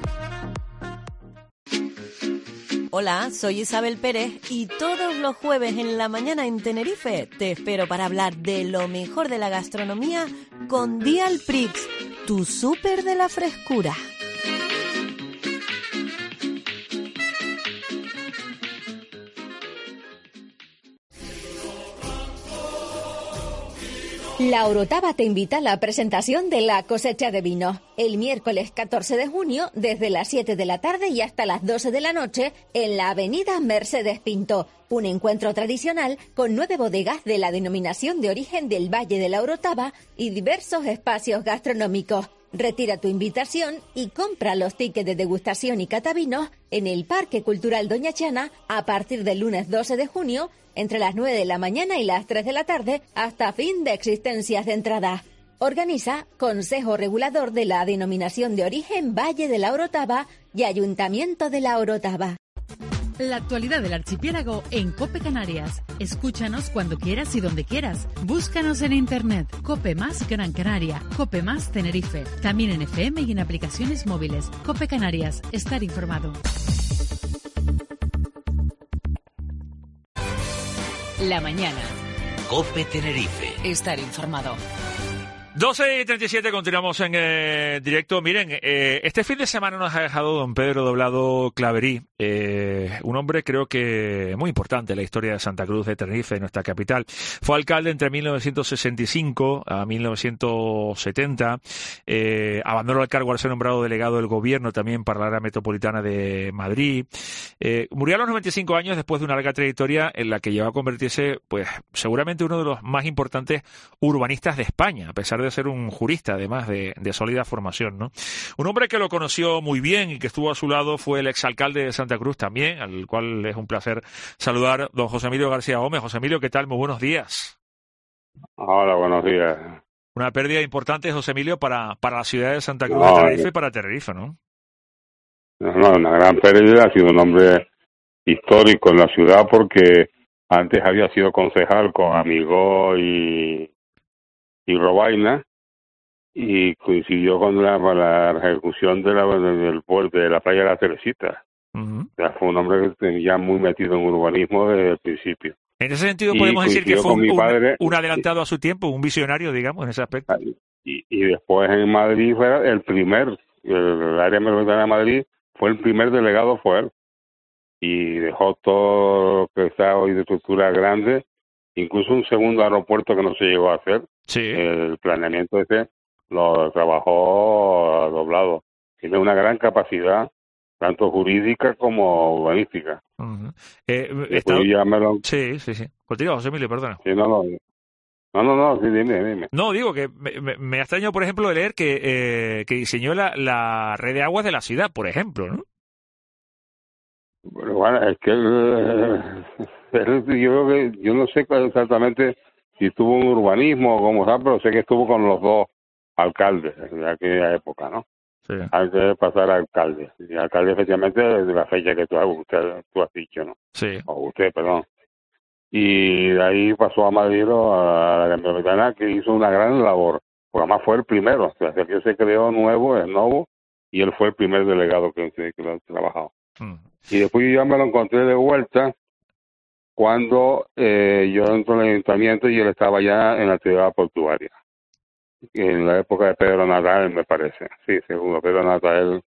Hola, soy Isabel Pérez y todos los jueves en la mañana en Tenerife te espero para hablar de lo mejor de la gastronomía con Dial Prix, tu súper de la frescura. La Orotava te invita a la presentación de la cosecha de vino. El miércoles catorce de junio, desde las siete de la tarde y hasta las doce de la noche, en la avenida Mercedes Pinto. Un encuentro tradicional con nueve bodegas de la denominación de origen del Valle de la Orotava y diversos espacios gastronómicos. Retira tu invitación y compra los tickets de degustación y catavinos en el Parque Cultural Doña Chana a partir del lunes doce de junio, entre las nueve de la mañana y las tres de la tarde, hasta fin de existencias de entrada. Organiza Consejo Regulador de la Denominación de Origen Valle de la Orotava y Ayuntamiento de la Orotava. La actualidad del archipiélago en COPE Canarias. Escúchanos cuando quieras y donde quieras. Búscanos en internet. COPE Más Gran Canaria. COPE Más Tenerife. También en F M y en aplicaciones móviles. COPE Canarias. Estar informado. La mañana. COPE Tenerife. Estar informado. doce y treinta y siete, continuamos en eh, directo. Miren, eh, este fin de semana nos ha dejado don Pedro Doblado Claverí, eh, un hombre creo que muy importante en la historia de Santa Cruz de Tenerife, nuestra capital. Fue alcalde entre mil novecientos sesenta y cinco a mil novecientos setenta, eh, abandonó el cargo al ser nombrado delegado del gobierno también para la área metropolitana de Madrid. Eh, murió a los noventa y cinco años después de una larga trayectoria en la que llegó a convertirse, pues, seguramente uno de los más importantes urbanistas de España, a pesar de de ser un jurista, además de, de sólida formación, ¿no? Un hombre que lo conoció muy bien y que estuvo a su lado fue el exalcalde de Santa Cruz también, al cual es un placer saludar, don José Emilio García Gómez. José Emilio, ¿qué tal? Muy buenos días. Hola, buenos días. Una pérdida importante, José Emilio, para, para la ciudad de Santa Cruz no, de Tenerife y para Tenerife, ¿no? No, no, una gran pérdida. Ha sido un hombre histórico en la ciudad porque antes había sido concejal con Amigó y y Robaina, y coincidió con la, la ejecución de la, del puerto de la playa de la Teresita. Uh-huh. O sea, fue un hombre que tenía muy metido en urbanismo desde el principio. En ese sentido podemos decir que fue un, padre, un, un adelantado a su tiempo, un visionario, digamos, en ese aspecto. Y, y después en Madrid fue el primer, el área metropolitana de Madrid fue el primer delegado, fue él. Y dejó todo lo que está hoy de estructura grande, incluso un segundo aeropuerto que no se llegó a hacer. Sí. El planeamiento ese lo trabajó Doblado. Tiene una gran capacidad, tanto jurídica como urbanística. Uh-huh. eh, estado... lo... Sí, sí, sí. Continúa, José Emilio, perdona. Sí, no, no. No, no, no, sí, dime, dime. No, digo que me, me, me ha extrañado, por ejemplo, de leer que, eh, que diseñó la, la red de aguas de la ciudad, por ejemplo, ¿no? Bueno, bueno es que eh, yo creo que yo no sé exactamente si estuvo en urbanismo o cómo está, pero sé que estuvo con los dos alcaldes de aquella época, ¿no? Sí. Antes de pasar a alcalde. Y alcalde, efectivamente, de la fecha que tú, usted, tú has dicho, ¿no? Sí. O usted, perdón. Y de ahí pasó a Madrid, a la metropolitana, que hizo una gran labor. Porque además fue el primero. O sea, que se creó nuevo, es nuevo, y él fue el primer delegado que, que lo ha trabajado. Mm. Y después yo ya me lo encontré de vuelta cuando eh, yo entro en el ayuntamiento y él estaba ya en la actividad portuaria. En la época de Pedro Natal, me parece. Sí, seguro, Pedro Natal.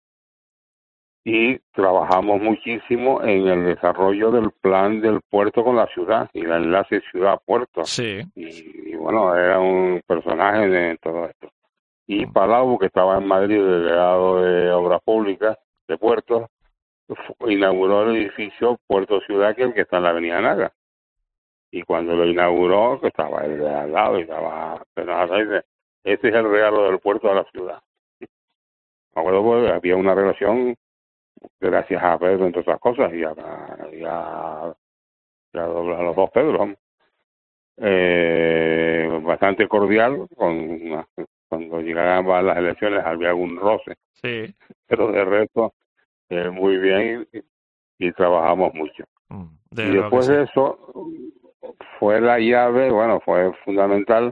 Y trabajamos muchísimo en el desarrollo del plan del puerto con la ciudad y el enlace ciudad-puerto. Sí. Y, y bueno, era un personaje de todo esto. Y Palau, que estaba en Madrid, delegado de Obras Públicas, de puertos, inauguró el edificio Puerto Ciudad, que es el que está en la Avenida Naga. Y cuando lo inauguró, que estaba él de al lado y estaba... Pero, este es el regalo del puerto a la ciudad. Me acuerdo que había una relación, gracias a Pedro, entre otras cosas, y a, y a, y a, a los dos Pedros. eh, bastante cordial. Con, cuando llegaban las elecciones había algún roce, sí, pero de resto eh, muy bien y, y trabajamos mucho. Mm, de y después sí. de eso fue la llave, bueno, fue fundamental.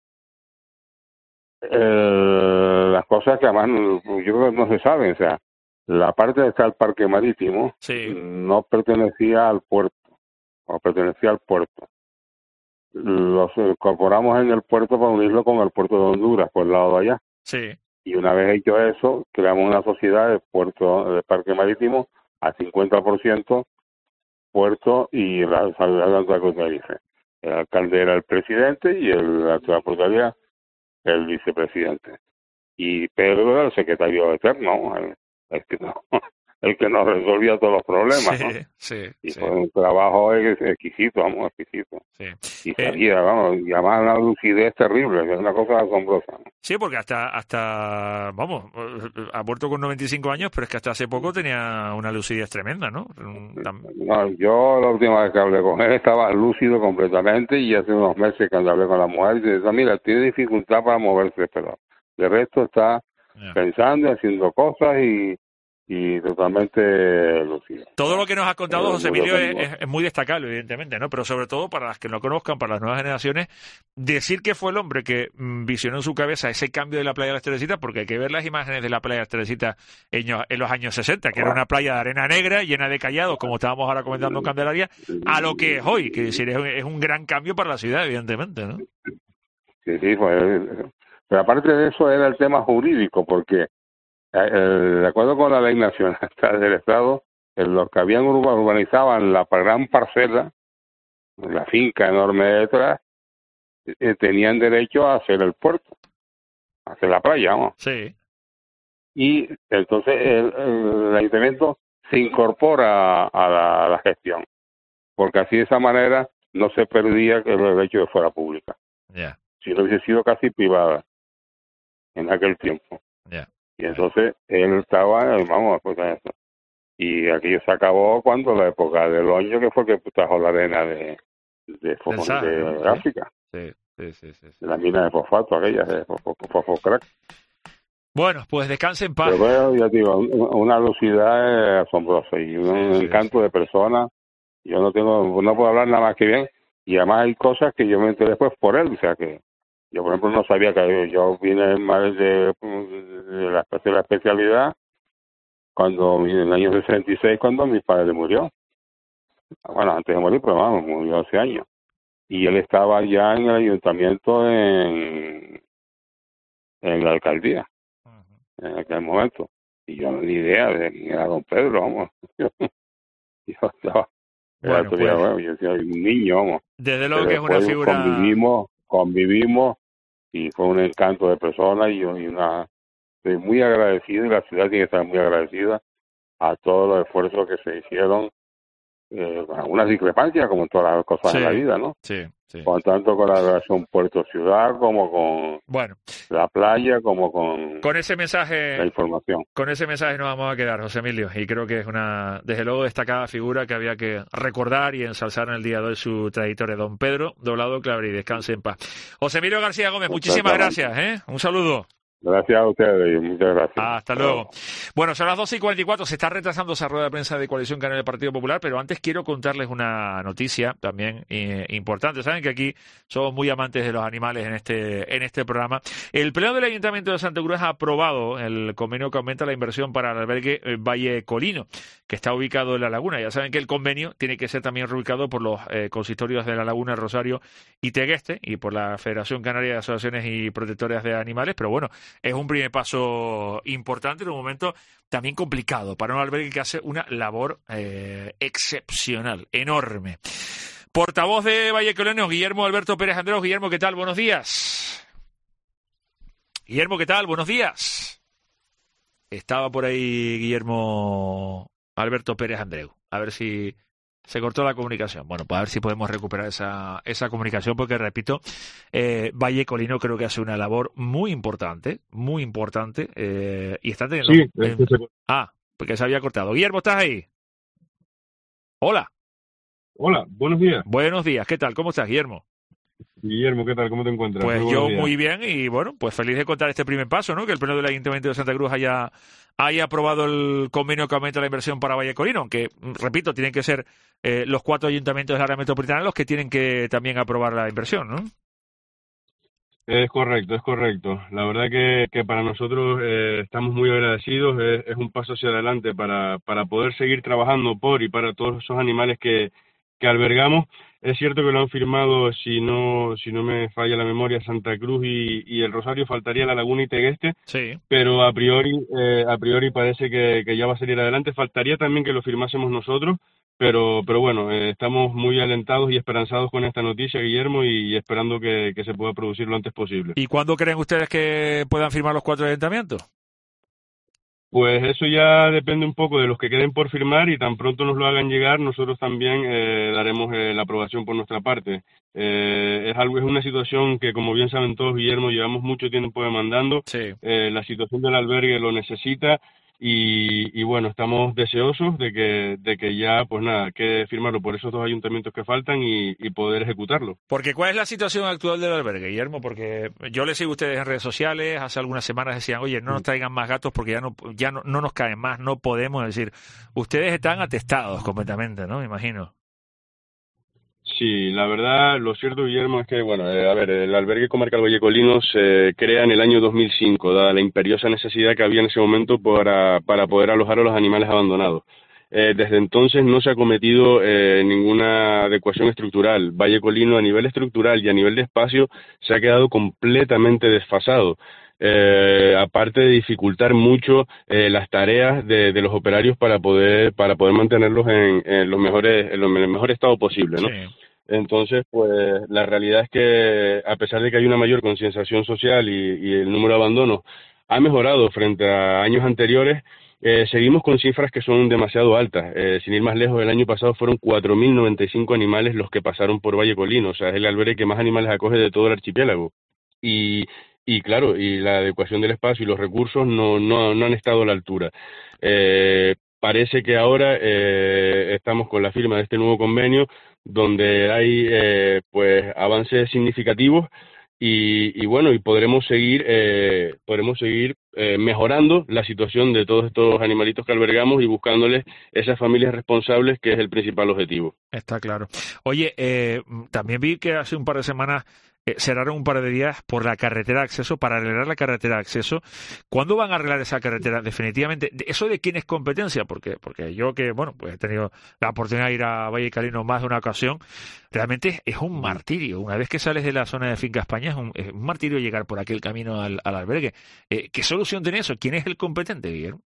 Eh, las cosas que además yo creo que no se saben, o sea, la parte de estar el parque marítimo sí. no pertenecía al puerto, o pertenecía al puerto. Los incorporamos en el puerto para unirlo con el puerto de Honduras, por el lado de allá. Sí. Y una vez hecho eso, creamos una sociedad de puerto, de parque marítimo a cincuenta por ciento puerto y la salud de Tenerife. El alcalde era el presidente y el actual portavía el vicepresidente. Y Pedro era el secretario eterno, el, el que no, el que nos resolvía todos los problemas, sí, ¿no? Sí, y sí. fue un trabajo exquisito, vamos, exquisito. Sí. Y salía, eh, vamos, y además una lucidez terrible, es una cosa asombrosa, ¿no? Sí, porque hasta, hasta, vamos, ha muerto con noventa y cinco años, pero es que hasta hace poco tenía una lucidez tremenda, ¿no? No, yo la última vez que hablé con él estaba lúcido completamente y hace unos meses cuando hablé con la mujer, dice, mira, tiene dificultad para moverse, pero de resto está yeah. pensando, haciendo cosas y y totalmente lúcido. Todo lo que nos ha contado eh, José Emilio es, es, es muy destacable, evidentemente, ¿no? Pero sobre todo para las que no conozcan, para las nuevas generaciones, decir que fue el hombre que mm, visionó en su cabeza ese cambio de la playa de las Teresitas, porque hay que ver las imágenes de la playa de las Teresitas en, en los años sesenta, que era una playa de arena negra, llena de callados, como estábamos ahora comentando en Candelaria, a lo que es hoy, que decir, es, es un gran cambio para la ciudad, evidentemente, ¿no? Sí, sí, pues, pero aparte de eso era el tema jurídico, porque de acuerdo con la ley nacional del Estado, los que habían urbanizaban la gran parcela, la finca enorme detrás, eh, tenían derecho a hacer el puerto, a hacer la playa, ¿no? Sí. Y entonces el, el ayuntamiento se incorpora a la, a la gestión, porque así de esa manera no se perdía que el derecho de fuera pública. Yeah. Si no hubiese sido casi privada en aquel tiempo. Yeah. Y entonces él estaba, vamos, pues eso. Y aquello se acabó cuando la época del Oño, que fue que trajo la arena de, de, fofo, Sahara, de ¿no? África. Sí, sí, sí, sí, sí. La mina de fosfato, aquella, de fosfocrack. Bueno, pues descanse en paz. Pero ya digo, una lucidez asombrosa y un sí, encanto sí. de persona. Yo no tengo, no puedo hablar nada más que bien. Y además hay cosas que yo me enteré después por él, o sea que yo, por ejemplo, no sabía que yo vine más de, de, la, de la especialidad cuando en el año sesenta y seis, cuando mi padre murió. Bueno, antes de morir, pero vamos, murió hace años. Y él estaba ya en el ayuntamiento, en, en la alcaldía, uh-huh. en aquel momento. Y yo no ni idea de quién era don Pedro, vamos. yo estaba, bueno, todavía, pues, bueno, yo soy un niño, vamos. Desde luego que es una figura... Convivimos, convivimos. Y fue un encanto de persona y, y una estoy muy agradecido y la ciudad tiene que estar muy agradecida a todos los esfuerzos que se hicieron, eh, con algunas discrepancias como en todas las cosas sí, en la vida, ¿no? Sí, sí. Con tanto con la relación puerto-ciudad como con bueno, la playa, como con, con ese mensaje, la información. Con ese mensaje nos vamos a quedar, José Emilio, y creo que es una, desde luego, destacada figura que había que recordar y ensalzar en el día de hoy su trayectoria. Don Pedro Doblado Claverí, descanse en paz. José Emilio García Gómez, muchísimas gracias, ¿eh? Un saludo. Gracias a ustedes, muchas gracias. Hasta luego. Bueno, son las doce y cuarenta y cuatro, se está retrasando esa rueda de prensa de Coalición Canaria del Partido Popular, pero antes quiero contarles una noticia también eh, importante. Saben que aquí somos muy amantes de los animales en este en este programa. El Pleno del Ayuntamiento de Santa Cruz ha aprobado el convenio que aumenta la inversión para el albergue Valle Colino, que está ubicado en La Laguna. Ya saben que el convenio tiene que ser también reubicado por los eh, consistorios de La Laguna, Rosario y Tegueste, y por la Federación Canaria de Asociaciones y Protectoras de Animales, pero bueno, es un primer paso importante en un momento también complicado para un albergue que hace una labor eh, excepcional, enorme. Portavoz de Valle Colino, Guillermo Alberto Pérez Andreu. Guillermo, ¿qué tal? Buenos días. Guillermo, ¿qué tal? Buenos días. Estaba por ahí Guillermo Alberto Pérez Andreu. A ver si... se cortó la comunicación. Bueno, pues a ver si podemos recuperar esa esa comunicación, porque, repito, eh, Valle Colino creo que hace una labor muy importante, muy importante, eh, y está teniendo... Sí, en... se... Ah, porque se había cortado. Guillermo, ¿estás ahí? Hola. Hola, buenos días. Buenos días, ¿qué tal? ¿Cómo estás, Guillermo? Guillermo, ¿qué tal? ¿Cómo te encuentras? Pues muy yo muy bien y bueno, pues feliz de contar este primer paso, ¿no? Que el Pleno del Ayuntamiento de Santa Cruz haya, haya aprobado el convenio que aumenta la inversión para Vallecolino, aunque, repito, tienen que ser eh, los cuatro ayuntamientos del área metropolitana los que tienen que también aprobar la inversión, ¿no? Es correcto, es correcto. La verdad que, que para nosotros eh, estamos muy agradecidos, es, es un paso hacia adelante para, para poder seguir trabajando por y para todos esos animales que, que albergamos. Es cierto que lo han firmado, si no si no me falla la memoria, Santa Cruz y, y el Rosario, faltaría La Laguna y Tegueste, sí. Pero a priori eh, a priori parece que, que ya va a salir adelante. Faltaría también que lo firmásemos nosotros, pero pero bueno, eh, estamos muy alentados y esperanzados con esta noticia, Guillermo, y, y esperando que, que se pueda producir lo antes posible. ¿Y cuándo creen ustedes que puedan firmar los cuatro ayuntamientos? Pues eso ya depende un poco de los que queden por firmar y tan pronto nos lo hagan llegar, nosotros también eh, daremos eh, la aprobación por nuestra parte. Eh, es algo es una situación que, como bien saben todos, Guillermo, llevamos mucho tiempo demandando. Sí. Eh, la situación del albergue lo necesita y, y bueno, estamos deseosos de que de que ya, pues nada, quede firmarlo por esos dos ayuntamientos que faltan y, y poder ejecutarlo. Porque ¿cuál es la situación actual del albergue, Guillermo? Porque yo les sigo a ustedes en redes sociales, hace algunas semanas decían, oye, no nos traigan más gatos porque ya no ya no, no nos caen más, no podemos. Es decir, ustedes están atestados completamente, ¿no? Me imagino. Sí, la verdad, lo cierto, Guillermo, es que, bueno, eh, a ver, el albergue comarcal vallecolino se crea en el año dos mil cinco, dada la imperiosa necesidad que había en ese momento para, para poder alojar a los animales abandonados. Eh, desde entonces no se ha cometido eh, ninguna adecuación estructural. Vallecolino, a nivel estructural y a nivel de espacio, se ha quedado completamente desfasado. Eh, aparte de dificultar mucho eh, las tareas de, de los operarios para poder para poder mantenerlos en, en los mejores en, lo, en el mejor estado posible, ¿no? Sí. Entonces, pues la realidad es que a pesar de que hay una mayor concienciación social y, y el número de abandonos ha mejorado frente a años anteriores, eh, seguimos con cifras que son demasiado altas. Eh, sin ir más lejos, el año pasado fueron cuatro mil noventa y cinco animales los que pasaron por Vallecolino, o sea, es el albergue que más animales acoge de todo el archipiélago. Y Y claro, y la adecuación del espacio y los recursos no, no, no han estado a la altura. Eh, parece que ahora eh, estamos con la firma de este nuevo convenio donde hay eh, pues avances significativos y, y bueno, y podremos seguir eh, podremos seguir eh, mejorando la situación de todos estos animalitos que albergamos y buscándoles esas familias responsables, que es el principal objetivo. Está claro. Oye, eh, también vi que hace un par de semanas Eh, cerraron un par de días por la carretera de acceso, para arreglar la carretera de acceso. ¿Cuándo van a arreglar esa carretera definitivamente? ¿Eso de quién es competencia? Porque porque yo que, bueno, pues he tenido la oportunidad de ir a Vallecalino más de una ocasión, realmente es un martirio. Una vez que sales de la zona de Finca España, es un, es un martirio llegar por aquel camino al, al albergue. Eh, ¿Qué solución tiene eso? ¿Quién es el competente, Guillermo?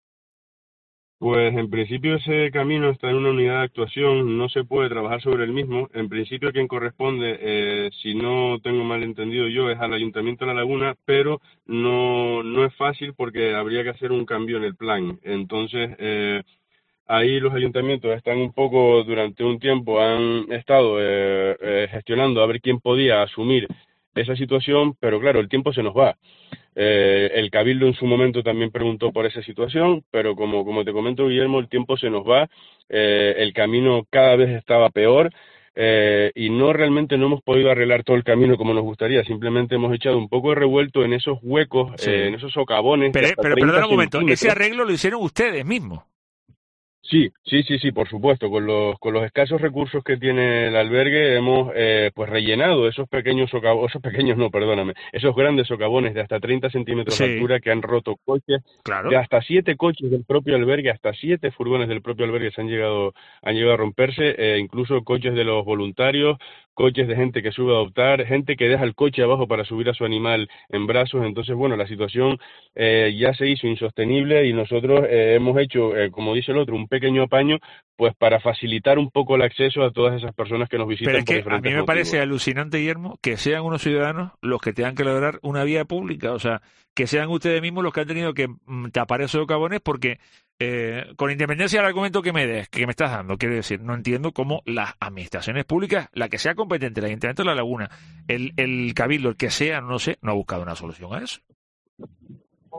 Pues en principio ese camino está en una unidad de actuación, no se puede trabajar sobre el mismo. En principio a quien corresponde, eh, si no tengo mal entendido yo, es al Ayuntamiento de La Laguna, pero no, no es fácil porque habría que hacer un cambio en el plan. Entonces, eh, ahí los ayuntamientos están un poco, durante un tiempo han estado eh, eh, gestionando a ver quién podía asumir esa situación, pero claro, el tiempo se nos va. Eh, el Cabildo en su momento también preguntó por esa situación, pero como, como te comento, Guillermo, el tiempo se nos va, eh, el camino cada vez estaba peor eh, y no realmente no hemos podido arreglar todo el camino como nos gustaría, simplemente hemos echado un poco de revuelto en esos huecos, sí. eh, en esos socavones. Pero, pero perdona un momento, ese arreglo lo hicieron ustedes mismos. Sí, sí, sí, sí, por supuesto. Con los con los escasos recursos que tiene el albergue hemos eh, pues rellenado esos pequeños socavones, esos pequeños no, perdóname, esos grandes socavones de hasta treinta centímetros sí. de altura que han roto coches, claro. de hasta siete coches del propio albergue, hasta siete furgones del propio albergue se han llegado han llegado a romperse, eh, incluso coches de los voluntarios, coches de gente que sube a adoptar, gente que deja el coche abajo para subir a su animal en brazos. Entonces, bueno, la situación eh, ya se hizo insostenible y nosotros eh, hemos hecho, eh, como dice el otro, un pequeño apaño, pues para facilitar un poco el acceso a todas esas personas que nos visitan. Pero es que por a mí me motivos. parece alucinante, Guillermo, que sean unos ciudadanos los que tengan que lograr una vía pública, o sea, que sean ustedes mismos los que han tenido que mm, tapar esos socavones porque Eh, con independencia del argumento que me des, que me estás dando, quiero decir, no entiendo cómo las administraciones públicas, la que sea competente, el Ayuntamiento de La Laguna, el, el Cabildo, el que sea, no sé, no ha buscado una solución a eso.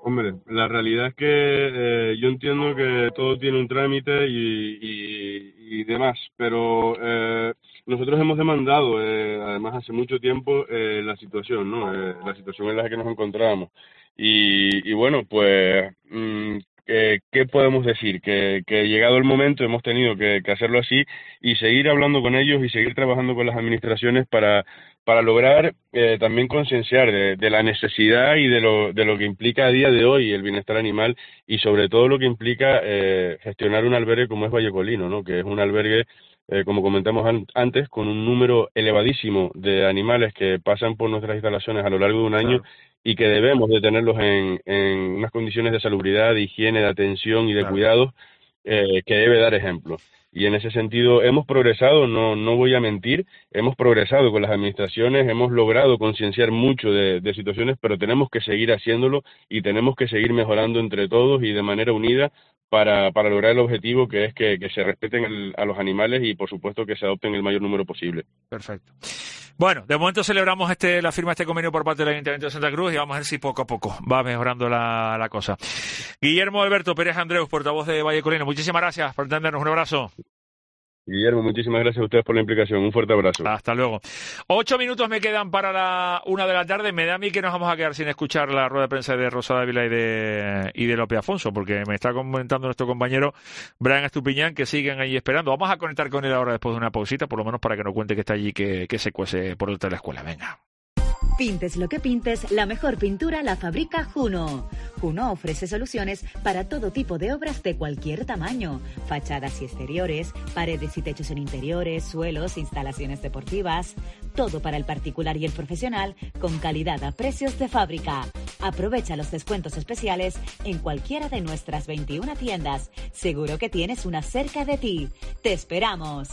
Hombre, la realidad es que eh, yo entiendo que todo tiene un trámite y, y, y demás, pero eh, nosotros hemos demandado, eh, además hace mucho tiempo, eh, la situación, ¿no? Eh, la situación en la que nos encontrábamos. Y, y bueno, pues, mmm, eh, ¿qué podemos decir? Que, que llegado el momento hemos tenido que, que hacerlo así y seguir hablando con ellos y seguir trabajando con las administraciones para para lograr eh, también concienciar de, de la necesidad y de lo, de lo que implica a día de hoy el bienestar animal y sobre todo lo que implica eh, gestionar un albergue como es Vallecolino, ¿no? Que es un albergue, eh, como comentamos an- antes, con un número elevadísimo de animales que pasan por nuestras instalaciones a lo largo de un año. Claro. Y que debemos de tenerlos en, en unas condiciones de salubridad, de higiene, de atención y de claro. cuidados eh, que debe dar ejemplo. Y en ese sentido hemos progresado, no no voy a mentir, hemos progresado con las administraciones, hemos logrado concienciar mucho de, de situaciones, pero tenemos que seguir haciéndolo y tenemos que seguir mejorando entre todos y de manera unida para, para lograr el objetivo que es que, que se respeten el, a los animales y por supuesto que se adopten el mayor número posible. Perfecto. Bueno, de momento celebramos este la firma de este convenio por parte del Ayuntamiento de Santa Cruz y vamos a ver si poco a poco va mejorando la, la cosa. Guillermo Alberto Pérez Andreu, portavoz de Vallecolino, muchísimas gracias por atendernos, un abrazo. Guillermo, muchísimas gracias a ustedes por la implicación. Un fuerte abrazo. Hasta luego. Ocho minutos me quedan para la una de la tarde. Me da a mí que nos vamos a quedar sin escuchar la rueda de prensa de Rosa Dávila y de y de Lope Afonso, porque me está comentando nuestro compañero Brian Estupiñán que siguen ahí esperando. Vamos a conectar con él ahora después de una pausita, por lo menos para que nos cuente que está allí, que, que se cuece por detrás de la escuela. Venga. Pintes lo que pintes, la mejor pintura la fabrica Juno. Juno ofrece soluciones para todo tipo de obras de cualquier tamaño. Fachadas y exteriores, paredes y techos en interiores, suelos, instalaciones deportivas. Todo para el particular y el profesional con calidad a precios de fábrica. Aprovecha los descuentos especiales en cualquiera de nuestras veintiuna tiendas. Seguro que tienes una cerca de ti. ¡Te esperamos!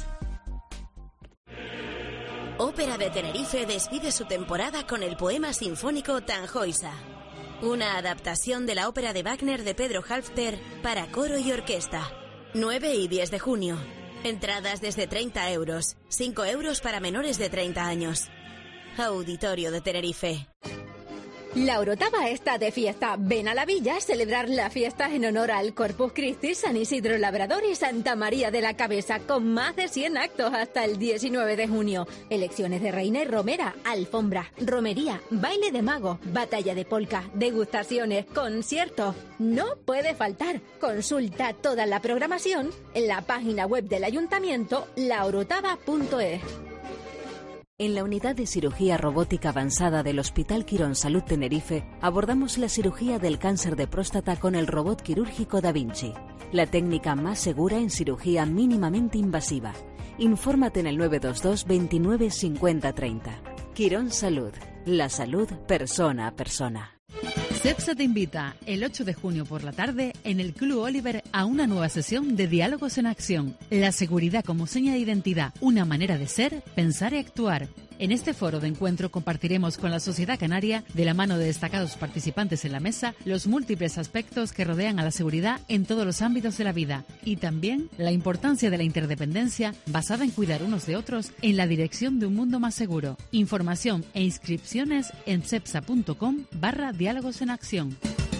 Ópera de Tenerife despide su temporada con el poema sinfónico Tannhäuser, una adaptación de la ópera de Wagner de Pedro Halfter para coro y orquesta. nueve y diez de junio. Entradas desde treinta euros, cinco euros para menores de treinta años. Auditorio de Tenerife. La Orotava está de fiesta. Ven a la villa a celebrar la fiesta en honor al Corpus Christi, San Isidro Labrador y Santa María de la Cabeza, con más de cien actos hasta el diecinueve de junio. Elecciones de reina y romera, alfombra, romería, baile de mago, batalla de polka, degustaciones, conciertos. No puede faltar. Consulta toda la programación en la página web del Ayuntamiento, la orotava punto es. En la unidad de cirugía robótica avanzada del Hospital Quirón Salud Tenerife abordamos la cirugía del cáncer de próstata con el robot quirúrgico Da Vinci, la técnica más segura en cirugía mínimamente invasiva. Infórmate en el nueve dos dos veintinueve cincuenta treinta. Quirón Salud, la salud persona a persona. CEPSA te invita el ocho de junio por la tarde en el Club Oliver a una nueva sesión de Diálogos en Acción. La seguridad como seña de identidad, una manera de ser, pensar y actuar. En este foro de encuentro compartiremos con la sociedad canaria, de la mano de destacados participantes en la mesa, los múltiples aspectos que rodean a la seguridad en todos los ámbitos de la vida y también la importancia de la interdependencia basada en cuidar unos de otros en la dirección de un mundo más seguro. Información e inscripciones en cepsa.com barra diálogos en acción.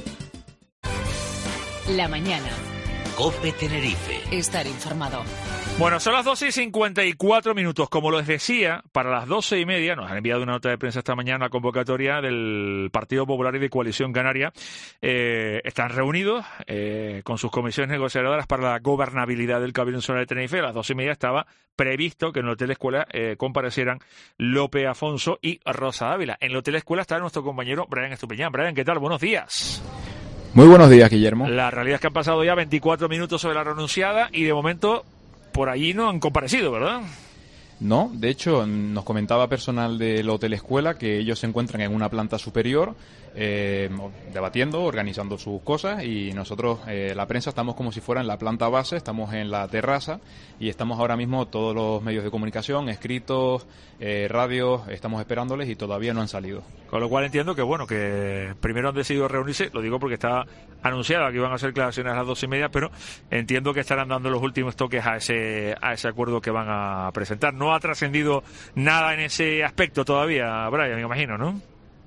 La mañana. COPE Tenerife. Estar informado. Bueno, son las doce y cincuenta y cuatro minutos. Como les decía, para las doce y media nos han enviado una nota de prensa esta mañana, la convocatoria del Partido Popular y de Coalición Canaria. Eh, están reunidos eh, con sus comisiones negociadoras para la gobernabilidad del Cabildo Insular de Tenerife. A las doce y media estaba previsto que en el Hotel Escuela eh, comparecieran Lope Afonso y Rosa Dávila. En el Hotel Escuela está nuestro compañero Brian Estupiñán. Brian, ¿qué tal? Buenos días. Muy buenos días, Guillermo. La realidad es que han pasado ya veinticuatro minutos sobre la renunciada y de momento por allí no han comparecido, ¿verdad? No, de hecho, nos comentaba personal del Hotel Escuela que ellos se encuentran en una planta superior eh, debatiendo, organizando sus cosas y nosotros, eh, la prensa, estamos como si fuera en la planta base, estamos en la terraza y estamos ahora mismo todos los medios de comunicación, escritos, eh, radios, estamos esperándoles y todavía no han salido. Con lo cual entiendo que, bueno, que primero han decidido reunirse, lo digo porque está anunciado que iban a hacer declaraciones a las dos y media, pero entiendo que estarán dando los últimos toques a ese a ese acuerdo que van a presentar. No ha trascendido nada en ese aspecto todavía, Brian, me imagino, ¿no?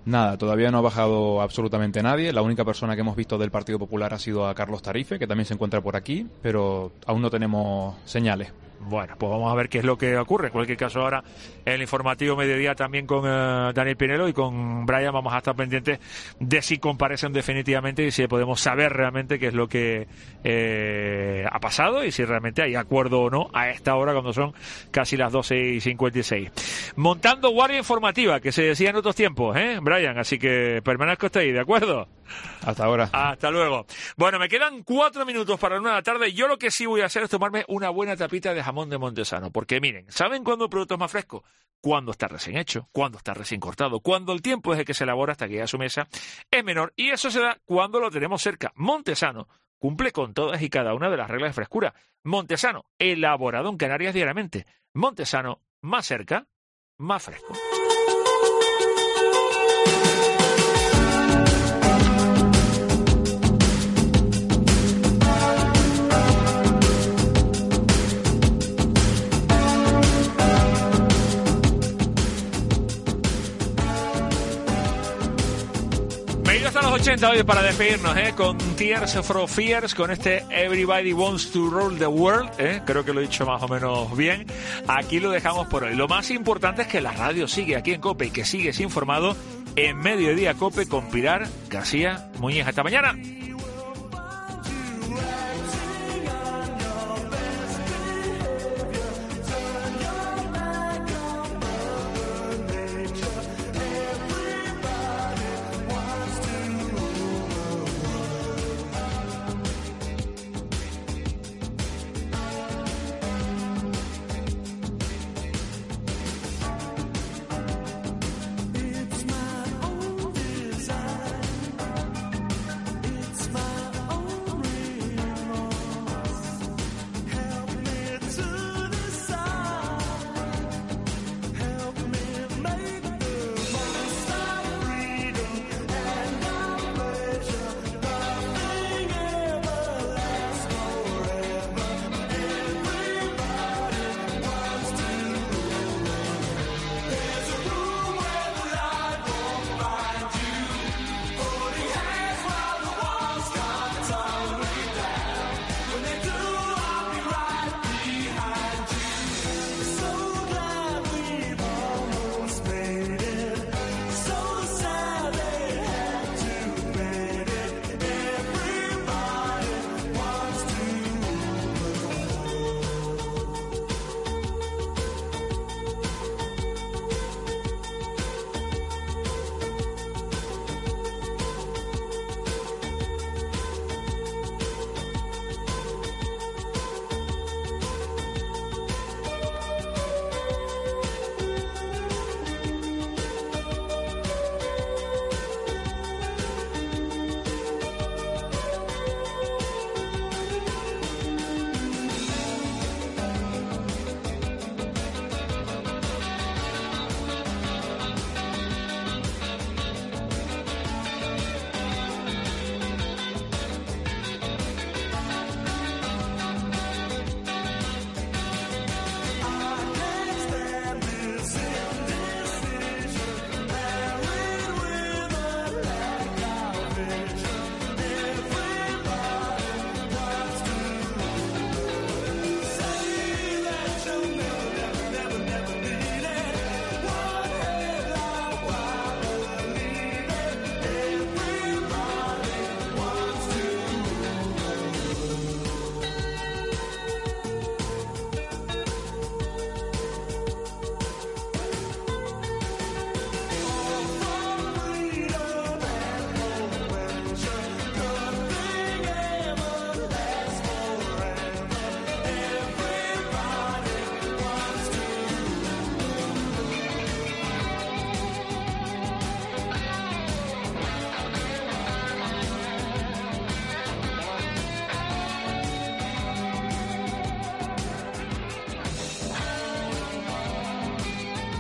Nada, todavía no ha bajado absolutamente nadie. La única persona que hemos visto del Partido Popular ha sido a Carlos Tarife, que también se encuentra por aquí, pero aún no tenemos señales. Bueno, pues vamos a ver qué es lo que ocurre. En cualquier caso, ahora en el informativo mediodía también con uh, Daniel Pinelo y con Brian vamos a estar pendientes de si comparecen definitivamente y si podemos saber realmente qué es lo que eh, ha pasado y si realmente hay acuerdo o no a esta hora cuando son casi las doce y cincuenta y seis. Montando guardia informativa, que se decía en otros tiempos, ¿eh, Brian? Así que permanezco hasta ahí, ¿de acuerdo? Hasta ahora. Hasta luego. Bueno, me quedan cuatro minutos para la una de la tarde. Yo lo que sí voy a hacer es tomarme una buena tapita de jamón de Montesano. Porque miren, ¿saben cuándo el producto es más fresco? Cuando está recién hecho, cuando está recién cortado, cuando el tiempo desde que se elabora hasta que llega a su mesa es menor. Y eso se da cuando lo tenemos cerca. Montesano cumple con todas y cada una de las reglas de frescura. Montesano, elaborado en Canarias diariamente. Montesano, más cerca, más fresco. Hasta los ochenta hoy para despedirnos, ¿eh? Con Tears for Fears, con este Everybody Wants to Rule the World, ¿eh? Creo que lo he dicho más o menos bien. Aquí lo dejamos por hoy. Lo más importante es que la radio sigue aquí en COPE y que sigues informado en Mediodía COPE con Pilar García Muñiz. Hasta mañana.